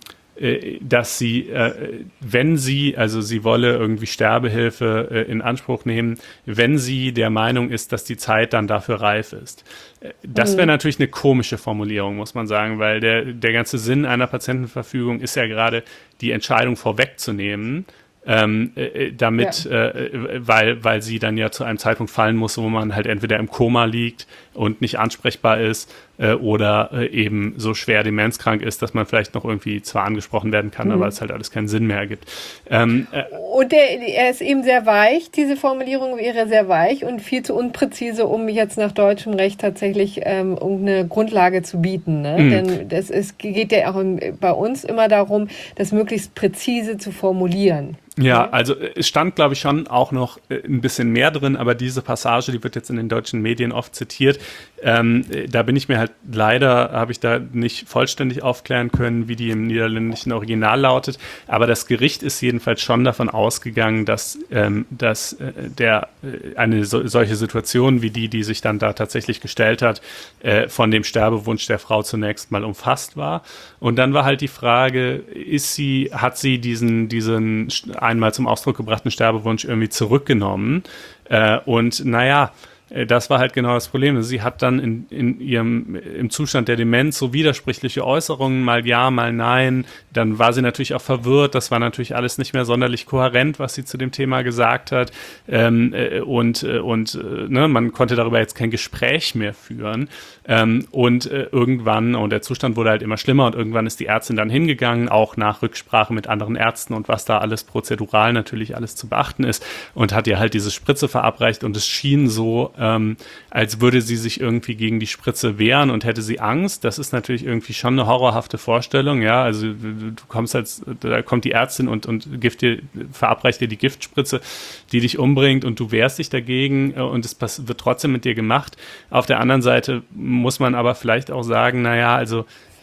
dass sie, äh, wenn sie, also sie wolle irgendwie Sterbehilfe äh, in Anspruch nehmen, wenn sie der Meinung ist, dass die Zeit dann dafür reif ist. Das wäre mhm. natürlich eine komische Formulierung, muss man sagen, weil der, der ganze Sinn einer Patientenverfügung ist ja gerade, die Entscheidung vorwegzunehmen, Ähm, äh, damit, ja. äh, weil, weil sie dann ja zu einem Zeitpunkt fallen muss, wo man halt entweder im Koma liegt und nicht ansprechbar ist äh, oder äh, eben so schwer demenzkrank ist, dass man vielleicht noch irgendwie zwar angesprochen werden kann, mhm. aber es halt alles keinen Sinn mehr ergibt. Ähm, äh, und der, er ist eben sehr weich, diese Formulierung wäre sehr weich und viel zu unpräzise, um jetzt nach deutschem Recht tatsächlich ähm, irgendeine Grundlage zu bieten. Ne? Mhm. Denn das ist, geht ja auch im, bei uns immer darum, das möglichst präzise zu formulieren. Ja, also es stand, glaube ich, schon auch noch äh, ein bisschen mehr drin, aber diese Passage, die wird jetzt in den deutschen Medien oft zitiert. Ähm, da bin ich mir halt leider, habe ich da nicht vollständig aufklären können, wie die im niederländischen Original lautet. Aber das Gericht ist jedenfalls schon davon ausgegangen, dass, ähm, dass äh, der, äh, eine so, solche Situation wie die, die sich dann da tatsächlich gestellt hat, äh, von dem Sterbewunsch der Frau zunächst mal umfasst war. Und dann war halt die Frage, ist sie, hat sie diesen, diesen einmal zum Ausdruck gebrachten Sterbewunsch irgendwie zurückgenommen? Äh, und naja, das war halt genau das Problem. Sie hat dann in, in ihrem, im Zustand der Demenz so widersprüchliche Äußerungen, mal ja, mal nein. Dann war sie natürlich auch verwirrt. Das war natürlich alles nicht mehr sonderlich kohärent, was sie zu dem Thema gesagt hat. Ähm, äh, und äh, und äh, ne, man konnte darüber jetzt kein Gespräch mehr führen. Ähm, und äh, irgendwann, und der Zustand wurde halt immer schlimmer, und irgendwann ist die Ärztin dann hingegangen, auch nach Rücksprache mit anderen Ärzten und was da alles prozedural natürlich alles zu beachten ist, und hat ihr halt diese Spritze verabreicht, und es schien so, Ähm, als würde sie sich irgendwie gegen die Spritze wehren und hätte sie Angst. Das ist natürlich irgendwie schon eine horrorhafte Vorstellung, ja, also du kommst als, da kommt die Ärztin und, und Gift dir, verabreicht dir die Giftspritze, die dich umbringt, und du wehrst dich dagegen, und es wird trotzdem mit dir gemacht. Auf der anderen Seite muss man aber vielleicht auch sagen, naja, also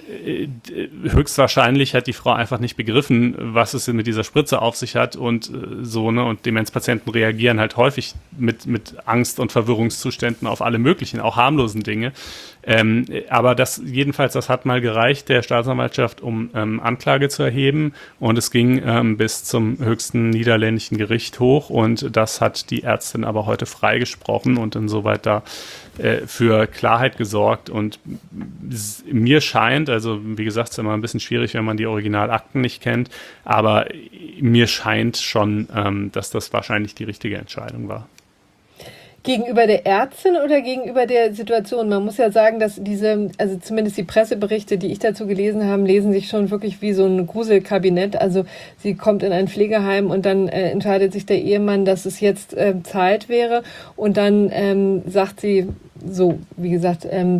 höchstwahrscheinlich hat die Frau einfach nicht begriffen, was es mit dieser Spritze auf sich hat, und äh, so, ne, und Demenzpatienten reagieren halt häufig mit, mit Angst- und Verwirrungszuständen auf alle möglichen, auch harmlosen Dinge. Ähm, aber das, jedenfalls, das hat mal gereicht, der Staatsanwaltschaft, um ähm, Anklage zu erheben, und es ging ähm, bis zum höchsten niederländischen Gericht hoch, und das hat die Ärztin aber heute freigesprochen und insoweit da äh, für Klarheit gesorgt, und s- mir scheint, also wie gesagt, es ist immer ein bisschen schwierig, wenn man die Originalakten nicht kennt, aber mir scheint schon, ähm, dass das wahrscheinlich die richtige Entscheidung war. Gegenüber der Ärztin oder gegenüber der Situation? Man muss ja sagen, dass diese, also zumindest die Presseberichte, die ich dazu gelesen habe, lesen sich schon wirklich wie so ein Gruselkabinett. Also sie kommt in ein Pflegeheim, und dann äh, entscheidet sich der Ehemann, dass es jetzt äh, Zeit wäre, und dann ähm, sagt sie so, wie gesagt, ähm,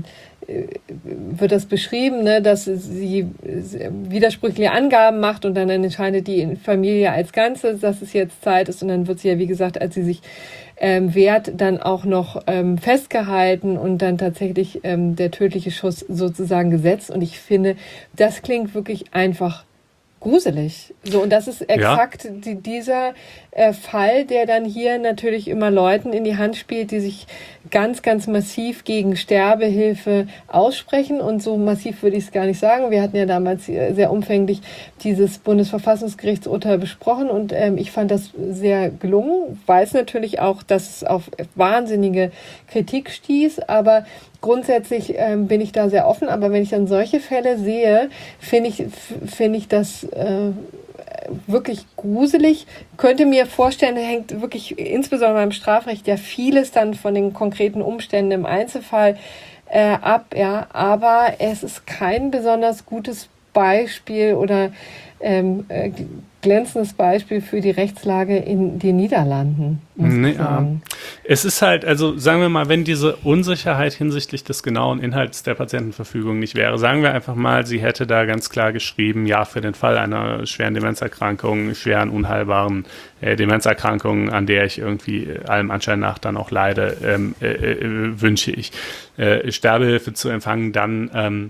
wird das beschrieben, ne, dass sie widersprüchliche Angaben macht, und dann entscheidet die Familie als Ganzes, dass es jetzt Zeit ist, und dann wird sie ja, wie gesagt, als sie sich ähm, wehrt, dann auch noch ähm, festgehalten und dann tatsächlich ähm, der tödliche Schuss sozusagen gesetzt, und ich finde, das klingt wirklich einfach gruselig. So, und das ist exakt ja. die, dieser äh, Fall, der dann hier natürlich immer Leuten in die Hand spielt, die sich ganz, ganz massiv gegen Sterbehilfe aussprechen. Und so massiv würde ich es gar nicht sagen. Wir hatten ja damals sehr umfänglich dieses Bundesverfassungsgerichtsurteil besprochen, und ähm, ich fand das sehr gelungen. Weiß natürlich auch, dass es auf wahnsinnige Kritik stieß, aber grundsätzlich ähm, bin ich da sehr offen. Aber wenn ich dann solche Fälle sehe, finde ich, finde ich das äh, wirklich gruselig. Könnte mir vorstellen, hängt wirklich insbesondere beim Strafrecht ja vieles dann von den konkreten Umständen im Einzelfall äh, ab, ja. Aber es ist kein besonders gutes Beispiel oder ähm, äh, glänzendes Beispiel für die Rechtslage in den Niederlanden, muss nee, ich sagen. Ja. Es ist halt, also sagen wir mal, wenn diese Unsicherheit hinsichtlich des genauen Inhalts der Patientenverfügung nicht wäre, sagen wir einfach mal, sie hätte da ganz klar geschrieben, ja, für den Fall einer schweren Demenzerkrankung, schweren, unheilbaren äh, Demenzerkrankung, an der ich irgendwie allem Anschein nach dann auch leide, ähm, äh, äh, wünsche ich, äh, Sterbehilfe zu empfangen, dann ähm,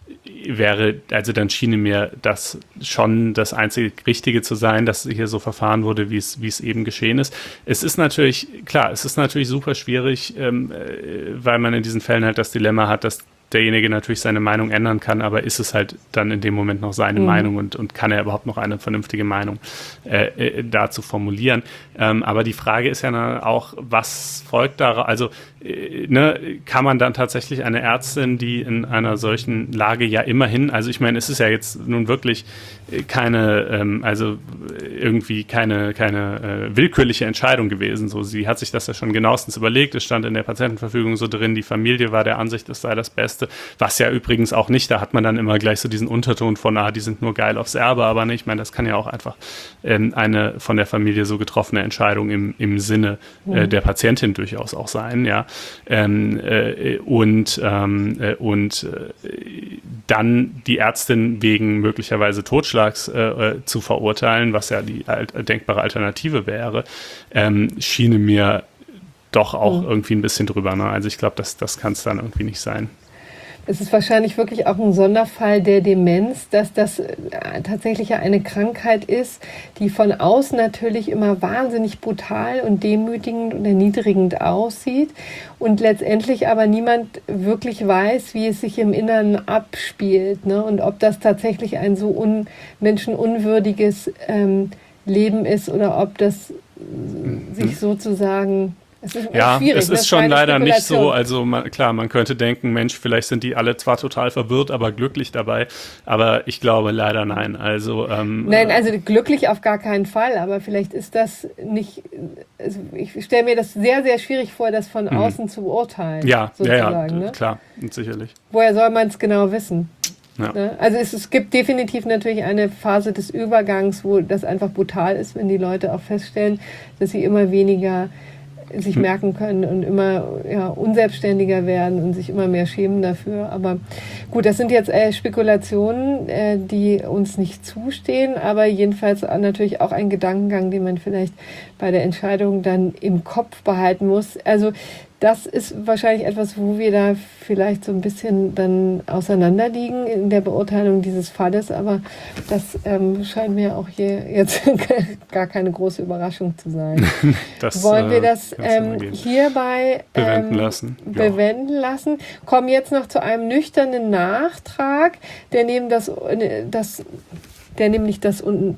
wäre, also dann schiene mir das schon das einzige Richtige zu sein, dass hier so verfahren wurde, wie es, wie es eben geschehen ist. Es ist natürlich, klar, es ist natürlich super schwierig, ähm, weil man in diesen Fällen halt das Dilemma hat, dass derjenige natürlich seine Meinung ändern kann, aber ist es halt dann in dem Moment noch seine mhm. Meinung und, und kann er überhaupt noch eine vernünftige Meinung äh, äh, dazu formulieren. Ähm, aber die Frage ist ja auch, was folgt daraus? Also äh, ne, kann man dann tatsächlich eine Ärztin, die in einer solchen Lage ja immerhin, also ich meine, es ist ja jetzt nun wirklich keine, ähm, also irgendwie keine, keine äh, willkürliche Entscheidung gewesen. So, sie hat sich das ja schon genauestens überlegt, es stand in der Patientenverfügung so drin, die Familie war der Ansicht, es sei das Beste. Was ja übrigens auch nicht, da hat man dann immer gleich so diesen Unterton von, ah, die sind nur geil aufs Erbe, aber ne, ich meine, das kann ja auch einfach ähm, eine von der Familie so getroffene Entscheidung im, im Sinne äh, der Patientin durchaus auch sein, ja. Ähm, äh, und ähm, äh, und äh, dann die Ärztin wegen möglicherweise Totschlags äh, zu verurteilen, was ja die alt- denkbare Alternative wäre, ähm, schiene mir doch auch mhm. irgendwie ein bisschen drüber. Ne? Also ich glaube, das, das kann es dann irgendwie nicht sein. Es ist wahrscheinlich wirklich auch ein Sonderfall der Demenz, dass das tatsächlich ja eine Krankheit ist, die von außen natürlich immer wahnsinnig brutal und demütigend und erniedrigend aussieht und letztendlich aber niemand wirklich weiß, wie es sich im Inneren abspielt, ne? Und ob das tatsächlich ein so un- menschenunwürdiges ähm, Leben ist oder ob das mhm. sich sozusagen... Es ist ja, es ist schon leider nicht so, Spekulation. also man, klar, man könnte denken, Mensch, vielleicht sind die alle zwar total verwirrt, aber glücklich dabei, aber ich glaube leider nein. Also ähm, Nein, also glücklich auf gar keinen Fall, aber vielleicht ist das nicht, also ich stelle mir das sehr, sehr schwierig vor, das von außen mhm. zu beurteilen. Ja, sozusagen, ja, ja, ne? Klar, sicherlich. Woher soll man es genau wissen? Ja. Ne? Also es, es gibt definitiv natürlich eine Phase des Übergangs, wo das einfach brutal ist, wenn die Leute auch feststellen, dass sie immer weniger sich merken können und immer ja, unselbstständiger werden und sich immer mehr schämen dafür. Aber gut, das sind jetzt äh, Spekulationen, äh, die uns nicht zustehen, aber jedenfalls natürlich auch ein Gedankengang, den man vielleicht bei der Entscheidung dann im Kopf behalten muss. Also das ist wahrscheinlich etwas, wo wir da vielleicht so ein bisschen dann auseinanderliegen in der Beurteilung dieses Falles, aber das ähm, scheint mir auch hier jetzt gar keine große Überraschung zu sein. Das, Wollen wir das äh, ähm, hierbei ähm, bewenden lassen? bewenden ja. lassen? Kommen jetzt noch zu einem nüchternen Nachtrag, der neben das, das, der nämlich das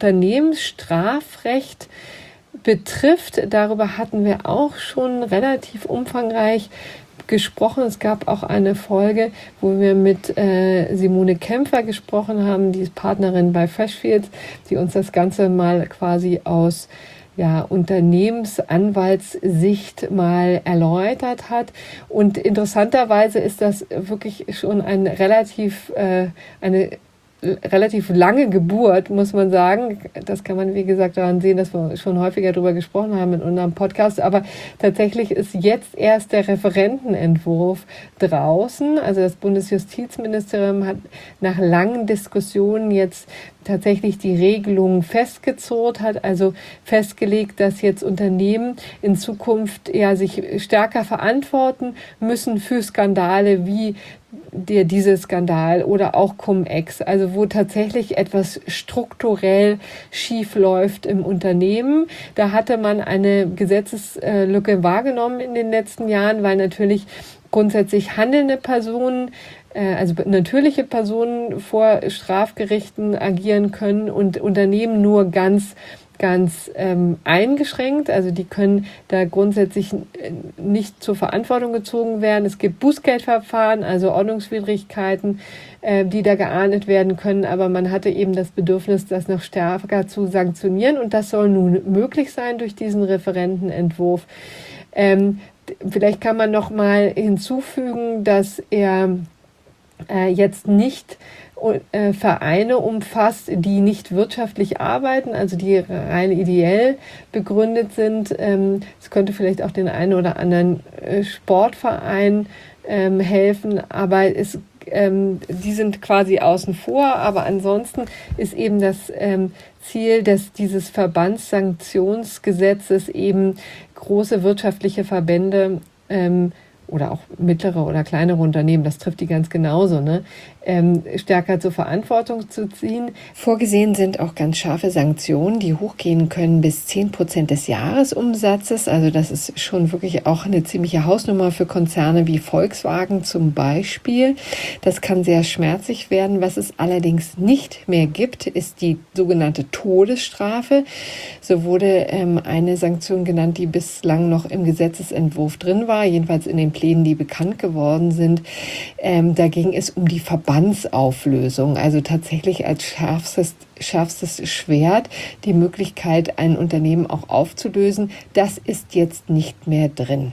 Unternehmensstrafrecht betrifft. Darüber hatten wir auch schon relativ umfangreich gesprochen. Es gab auch eine Folge, wo wir mit äh, Simone Kämpfer gesprochen haben, die ist Partnerin bei Freshfields, die uns das Ganze mal quasi aus ja, Unternehmensanwaltssicht mal erläutert hat. Und interessanterweise ist das wirklich schon ein relativ, äh, eine relativ lange Geburt, muss man sagen. Das kann man, wie gesagt, daran sehen, dass wir schon häufiger darüber gesprochen haben in unserem Podcast. Aber tatsächlich ist jetzt erst der Referentenentwurf draußen. Also das Bundesjustizministerium hat nach langen Diskussionen jetzt tatsächlich die Regelungen festgezurrt, hat also festgelegt, dass jetzt Unternehmen in Zukunft ja sich stärker verantworten müssen für Skandale wie der Dieselskandal oder auch Cum-Ex, also wo tatsächlich etwas strukturell schief läuft im Unternehmen. Da hatte man eine Gesetzeslücke wahrgenommen in den letzten Jahren, weil natürlich grundsätzlich handelnde Personen, also natürliche Personen vor Strafgerichten agieren können und Unternehmen nur ganz ganz ähm, eingeschränkt, also die können da grundsätzlich nicht zur Verantwortung gezogen werden. Es gibt Bußgeldverfahren, also Ordnungswidrigkeiten, äh, die da geahndet werden können, aber man hatte eben das Bedürfnis, das noch stärker zu sanktionieren und das soll nun möglich sein durch diesen Referentenentwurf. Ähm, vielleicht kann man noch mal hinzufügen, dass er äh, jetzt nicht äh, Vereine umfasst, die nicht wirtschaftlich arbeiten, also die rein ideell begründet sind. Ähm, es könnte vielleicht auch den einen oder anderen äh, Sportverein ähm, helfen, aber es ähm, die sind quasi außen vor. Aber ansonsten ist eben das ähm, Ziel, dass dieses Verbandssanktionsgesetzes eben große wirtschaftliche Verbände ähm, oder auch mittlere oder kleinere Unternehmen, das trifft die ganz genauso, ne, ähm, stärker zur Verantwortung zu ziehen. Vorgesehen sind auch ganz scharfe Sanktionen, die hochgehen können bis zehn Prozent des Jahresumsatzes. Also das ist schon wirklich auch eine ziemliche Hausnummer für Konzerne wie Volkswagen zum Beispiel. Das kann sehr schmerzlich werden. Was es allerdings nicht mehr gibt, ist die sogenannte Todesstrafe. So wurde ähm, eine Sanktion genannt, die bislang noch im Gesetzesentwurf drin war, jedenfalls in den Plänen, die bekannt geworden sind. Ähm, da ging es um die Verbandsauflösung, also tatsächlich als schärfstes, schärfstes Schwert die Möglichkeit, ein Unternehmen auch aufzulösen. Das ist jetzt nicht mehr drin.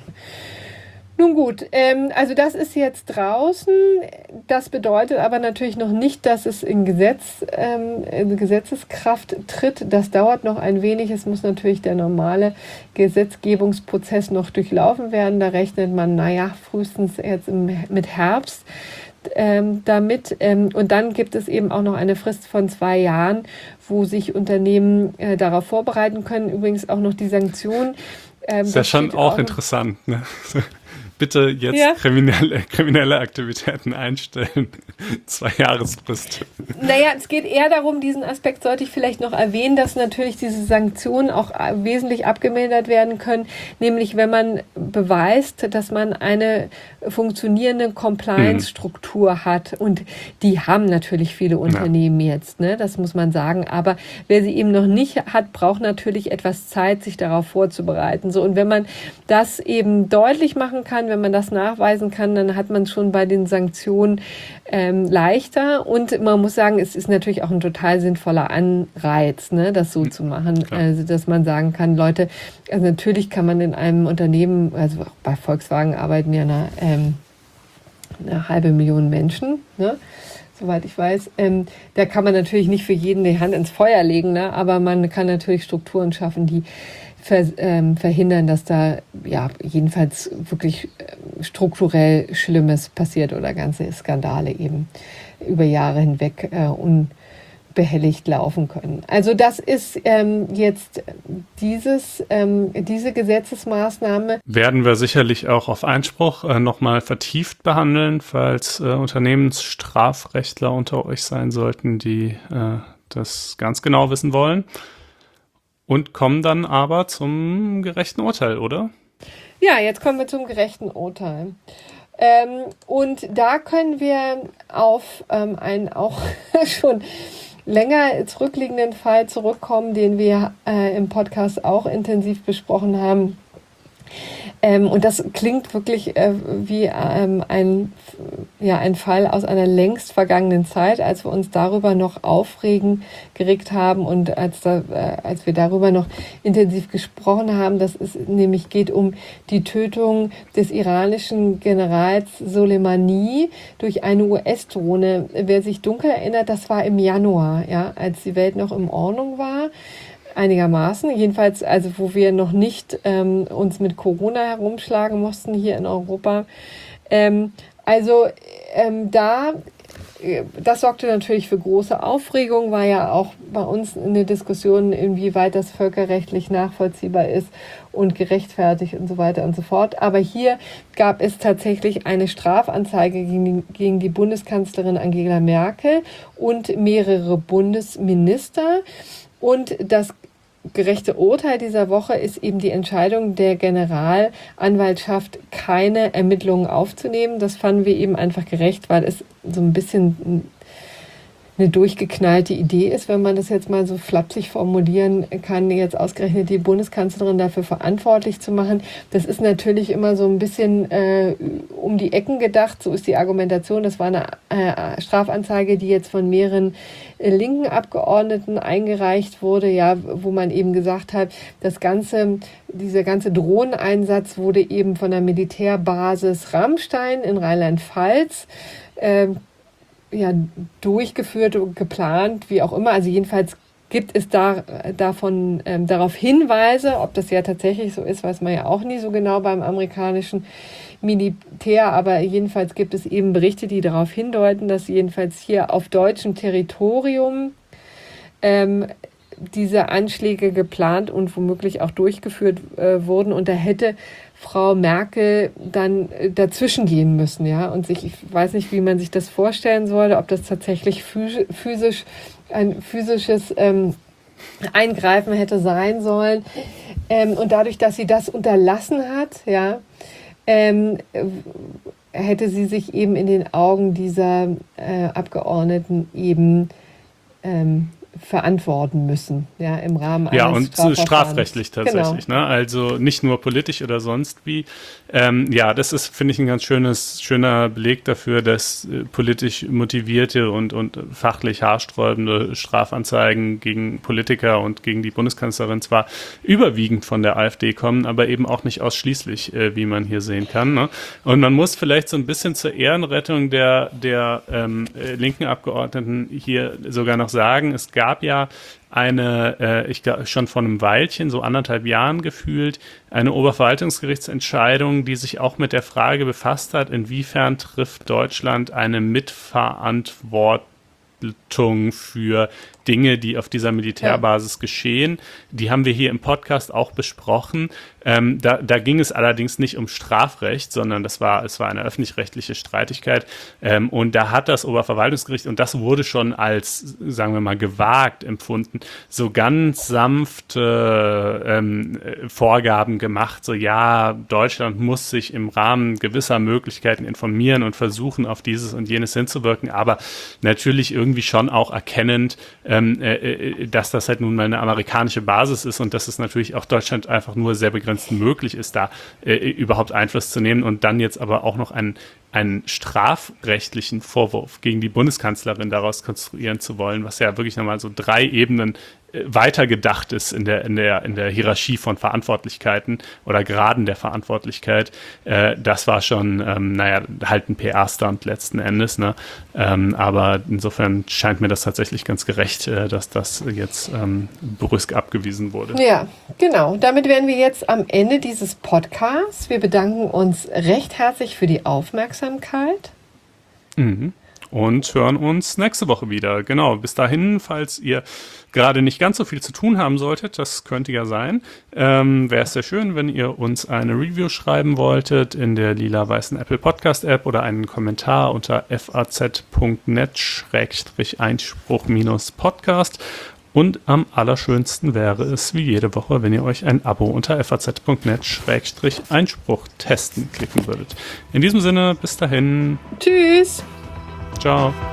Nun gut, ähm, also das ist jetzt draußen. Das bedeutet aber natürlich noch nicht, dass es in Gesetz, ähm, in Gesetzeskraft tritt. Das dauert noch ein wenig. Es muss natürlich der normale Gesetzgebungsprozess noch durchlaufen werden. Da rechnet man, naja, frühestens jetzt im, mit Herbst ähm, damit. Ähm, und dann gibt es eben auch noch eine Frist von zwei Jahren, wo sich Unternehmen äh, darauf vorbereiten können. Übrigens auch noch die Sanktionen. Ähm, ist ja schon auch, auch interessant, ne? Bitte jetzt ja. kriminelle, kriminelle Aktivitäten einstellen. Zwei Jahresfrist. Naja, es geht eher darum, diesen Aspekt sollte ich vielleicht noch erwähnen, dass natürlich diese Sanktionen auch wesentlich abgemildert werden können. Nämlich, wenn man beweist, dass man eine funktionierende Compliance-Struktur mhm. hat. Und die haben natürlich viele Unternehmen ja. jetzt, ne? Das muss man sagen. Aber wer sie eben noch nicht hat, braucht natürlich etwas Zeit, sich darauf vorzubereiten. So, und wenn man das eben deutlich machen kann, wenn man das nachweisen kann, dann hat man schon bei den Sanktionen ähm, leichter. Und man muss sagen, es ist natürlich auch ein total sinnvoller Anreiz, ne, das so zu machen. Klar. Also, dass man sagen kann, Leute, also natürlich kann man in einem Unternehmen, also auch bei Volkswagen arbeiten ja eine, ähm, eine halbe Million Menschen, ne? Soweit ich weiß. Ähm, da kann man natürlich nicht für jeden die Hand ins Feuer legen, ne? Aber man kann natürlich Strukturen schaffen, die Ver, ähm, verhindern, dass da ja jedenfalls wirklich äh, strukturell Schlimmes passiert oder ganze Skandale eben über Jahre hinweg äh, unbehelligt laufen können. Also das ist ähm, jetzt dieses, ähm, diese Gesetzesmaßnahme. Werden wir sicherlich auch auf Einspruch äh, nochmal vertieft behandeln, falls äh, Unternehmensstrafrechtler unter euch sein sollten, die äh, das ganz genau wissen wollen. Und kommen dann aber zum gerechten Urteil, oder? Ja, jetzt kommen wir zum gerechten Urteil. Ähm, und da können wir auf ähm, einen auch schon länger zurückliegenden Fall zurückkommen, den wir äh, im Podcast auch intensiv besprochen haben. Ähm, und das klingt wirklich äh, wie ähm, ein, ja, ein Fall aus einer längst vergangenen Zeit, als wir uns darüber noch aufregen, geregt haben und als, da, äh, als wir darüber noch intensiv gesprochen haben. Das ist nämlich geht um die Tötung des iranischen Generals Soleimani durch eine U S-Drohne. Wer sich dunkel erinnert, das war im Januar, ja, als die Welt noch in Ordnung war. Einigermaßen, jedenfalls, also wo wir noch nicht ähm, uns mit Corona herumschlagen mussten hier in Europa. Ähm, also ähm, da, das sorgte natürlich für große Aufregung, war ja auch bei uns eine Diskussion, inwieweit das völkerrechtlich nachvollziehbar ist und gerechtfertigt und so weiter und so fort. Aber hier gab es tatsächlich eine Strafanzeige gegen die, gegen die Bundeskanzlerin Angela Merkel und mehrere Bundesminister. Und das gerechte Urteil dieser Woche ist eben die Entscheidung der Generalanwaltschaft, keine Ermittlungen aufzunehmen. Das fanden wir eben einfach gerecht, weil es so ein bisschen eine durchgeknallte Idee ist, wenn man das jetzt mal so flapsig formulieren kann, jetzt ausgerechnet die Bundeskanzlerin dafür verantwortlich zu machen. Das ist natürlich immer so ein bisschen äh, um die Ecken gedacht, so ist die Argumentation. Das war eine äh, Strafanzeige, die jetzt von mehreren äh, linken Abgeordneten eingereicht wurde, ja, wo man eben gesagt hat, das ganze, dieser ganze Drohneneinsatz wurde eben von der Militärbasis Ramstein in Rheinland-Pfalz äh, ja, durchgeführt, geplant, wie auch immer. Also jedenfalls gibt es da davon ähm, darauf Hinweise, ob das ja tatsächlich so ist, weiß man ja auch nie so genau beim amerikanischen Militär, aber jedenfalls gibt es eben Berichte, die darauf hindeuten, dass jedenfalls hier auf deutschem Territorium ähm, diese Anschläge geplant und womöglich auch durchgeführt äh, wurden, und da hätte Frau Merkel dann äh, dazwischen gehen müssen, ja, und sich, ich weiß nicht, wie man sich das vorstellen sollte, ob das tatsächlich physisch ein physisches ähm, Eingreifen hätte sein sollen. Ähm, und dadurch, dass sie das unterlassen hat, ja, ähm, hätte sie sich eben in den Augen dieser äh, Abgeordneten eben ähm, verantworten müssen, ja, im Rahmen eines Ja, und strafrechtlich tatsächlich, genau. Ne? Also nicht nur politisch oder sonst wie. Ähm, ja, das ist, finde ich, ein ganz schönes, schöner Beleg dafür, dass äh, politisch motivierte und, und fachlich haarsträubende Strafanzeigen gegen Politiker und gegen die Bundeskanzlerin zwar überwiegend von der AfD kommen, aber eben auch nicht ausschließlich, äh, wie man hier sehen kann. Ne? Und man muss vielleicht so ein bisschen zur Ehrenrettung der, der ähm, äh, linken Abgeordneten hier sogar noch sagen, es gab gab ja eine, äh, ich glaube schon vor einem Weilchen, so anderthalb Jahren gefühlt, eine Oberverwaltungsgerichtsentscheidung, die sich auch mit der Frage befasst hat, inwiefern trifft Deutschland eine Mitverantwortung für Dinge, die auf dieser Militärbasis ja. geschehen. Die haben wir hier im Podcast auch besprochen. Ähm, da, da ging es allerdings nicht um Strafrecht, sondern das war, es war eine öffentlich-rechtliche Streitigkeit. Ähm, und da hat das Oberverwaltungsgericht, und das wurde schon als, sagen wir mal, gewagt empfunden, so ganz sanfte ähm, Vorgaben gemacht. So, ja, Deutschland muss sich im Rahmen gewisser Möglichkeiten informieren und versuchen, auf dieses und jenes hinzuwirken, aber natürlich irgendwie schon auch erkennend, Ähm, äh, dass das halt nun mal eine amerikanische Basis ist und dass es natürlich auch Deutschland einfach nur sehr begrenzt möglich ist, da äh, überhaupt Einfluss zu nehmen, und dann jetzt aber auch noch einen, einen strafrechtlichen Vorwurf gegen die Bundeskanzlerin daraus konstruieren zu wollen, was ja wirklich nochmal so drei Ebenen äh, weitergedacht ist in der, in der, in der Hierarchie von Verantwortlichkeiten oder Graden der Verantwortlichkeit. Äh, das war schon, ähm, naja, halt ein P R-Stunt letzten Endes, ne? Ähm, aber insofern scheint mir das tatsächlich ganz gerecht, äh, dass das jetzt ähm, brüsk abgewiesen wurde. Ja, genau. Damit wären wir jetzt am Ende dieses Podcasts. Wir bedanken uns recht herzlich für die Aufmerksamkeit. Mhm. Und hören uns nächste Woche wieder. Genau, bis dahin, falls ihr gerade nicht ganz so viel zu tun haben solltet, das könnte ja sein, ähm, wäre es sehr schön, wenn ihr uns eine Review schreiben wolltet in der lila-weißen Apple Podcast App oder einen Kommentar unter faz.net schrägstrich Einspruch minus Podcast. Und am allerschönsten wäre es, wie jede Woche, wenn ihr euch ein Abo unter faz.net schrägstrich Einspruch testen klicken würdet. In diesem Sinne, bis dahin. Tschüss. Ciao.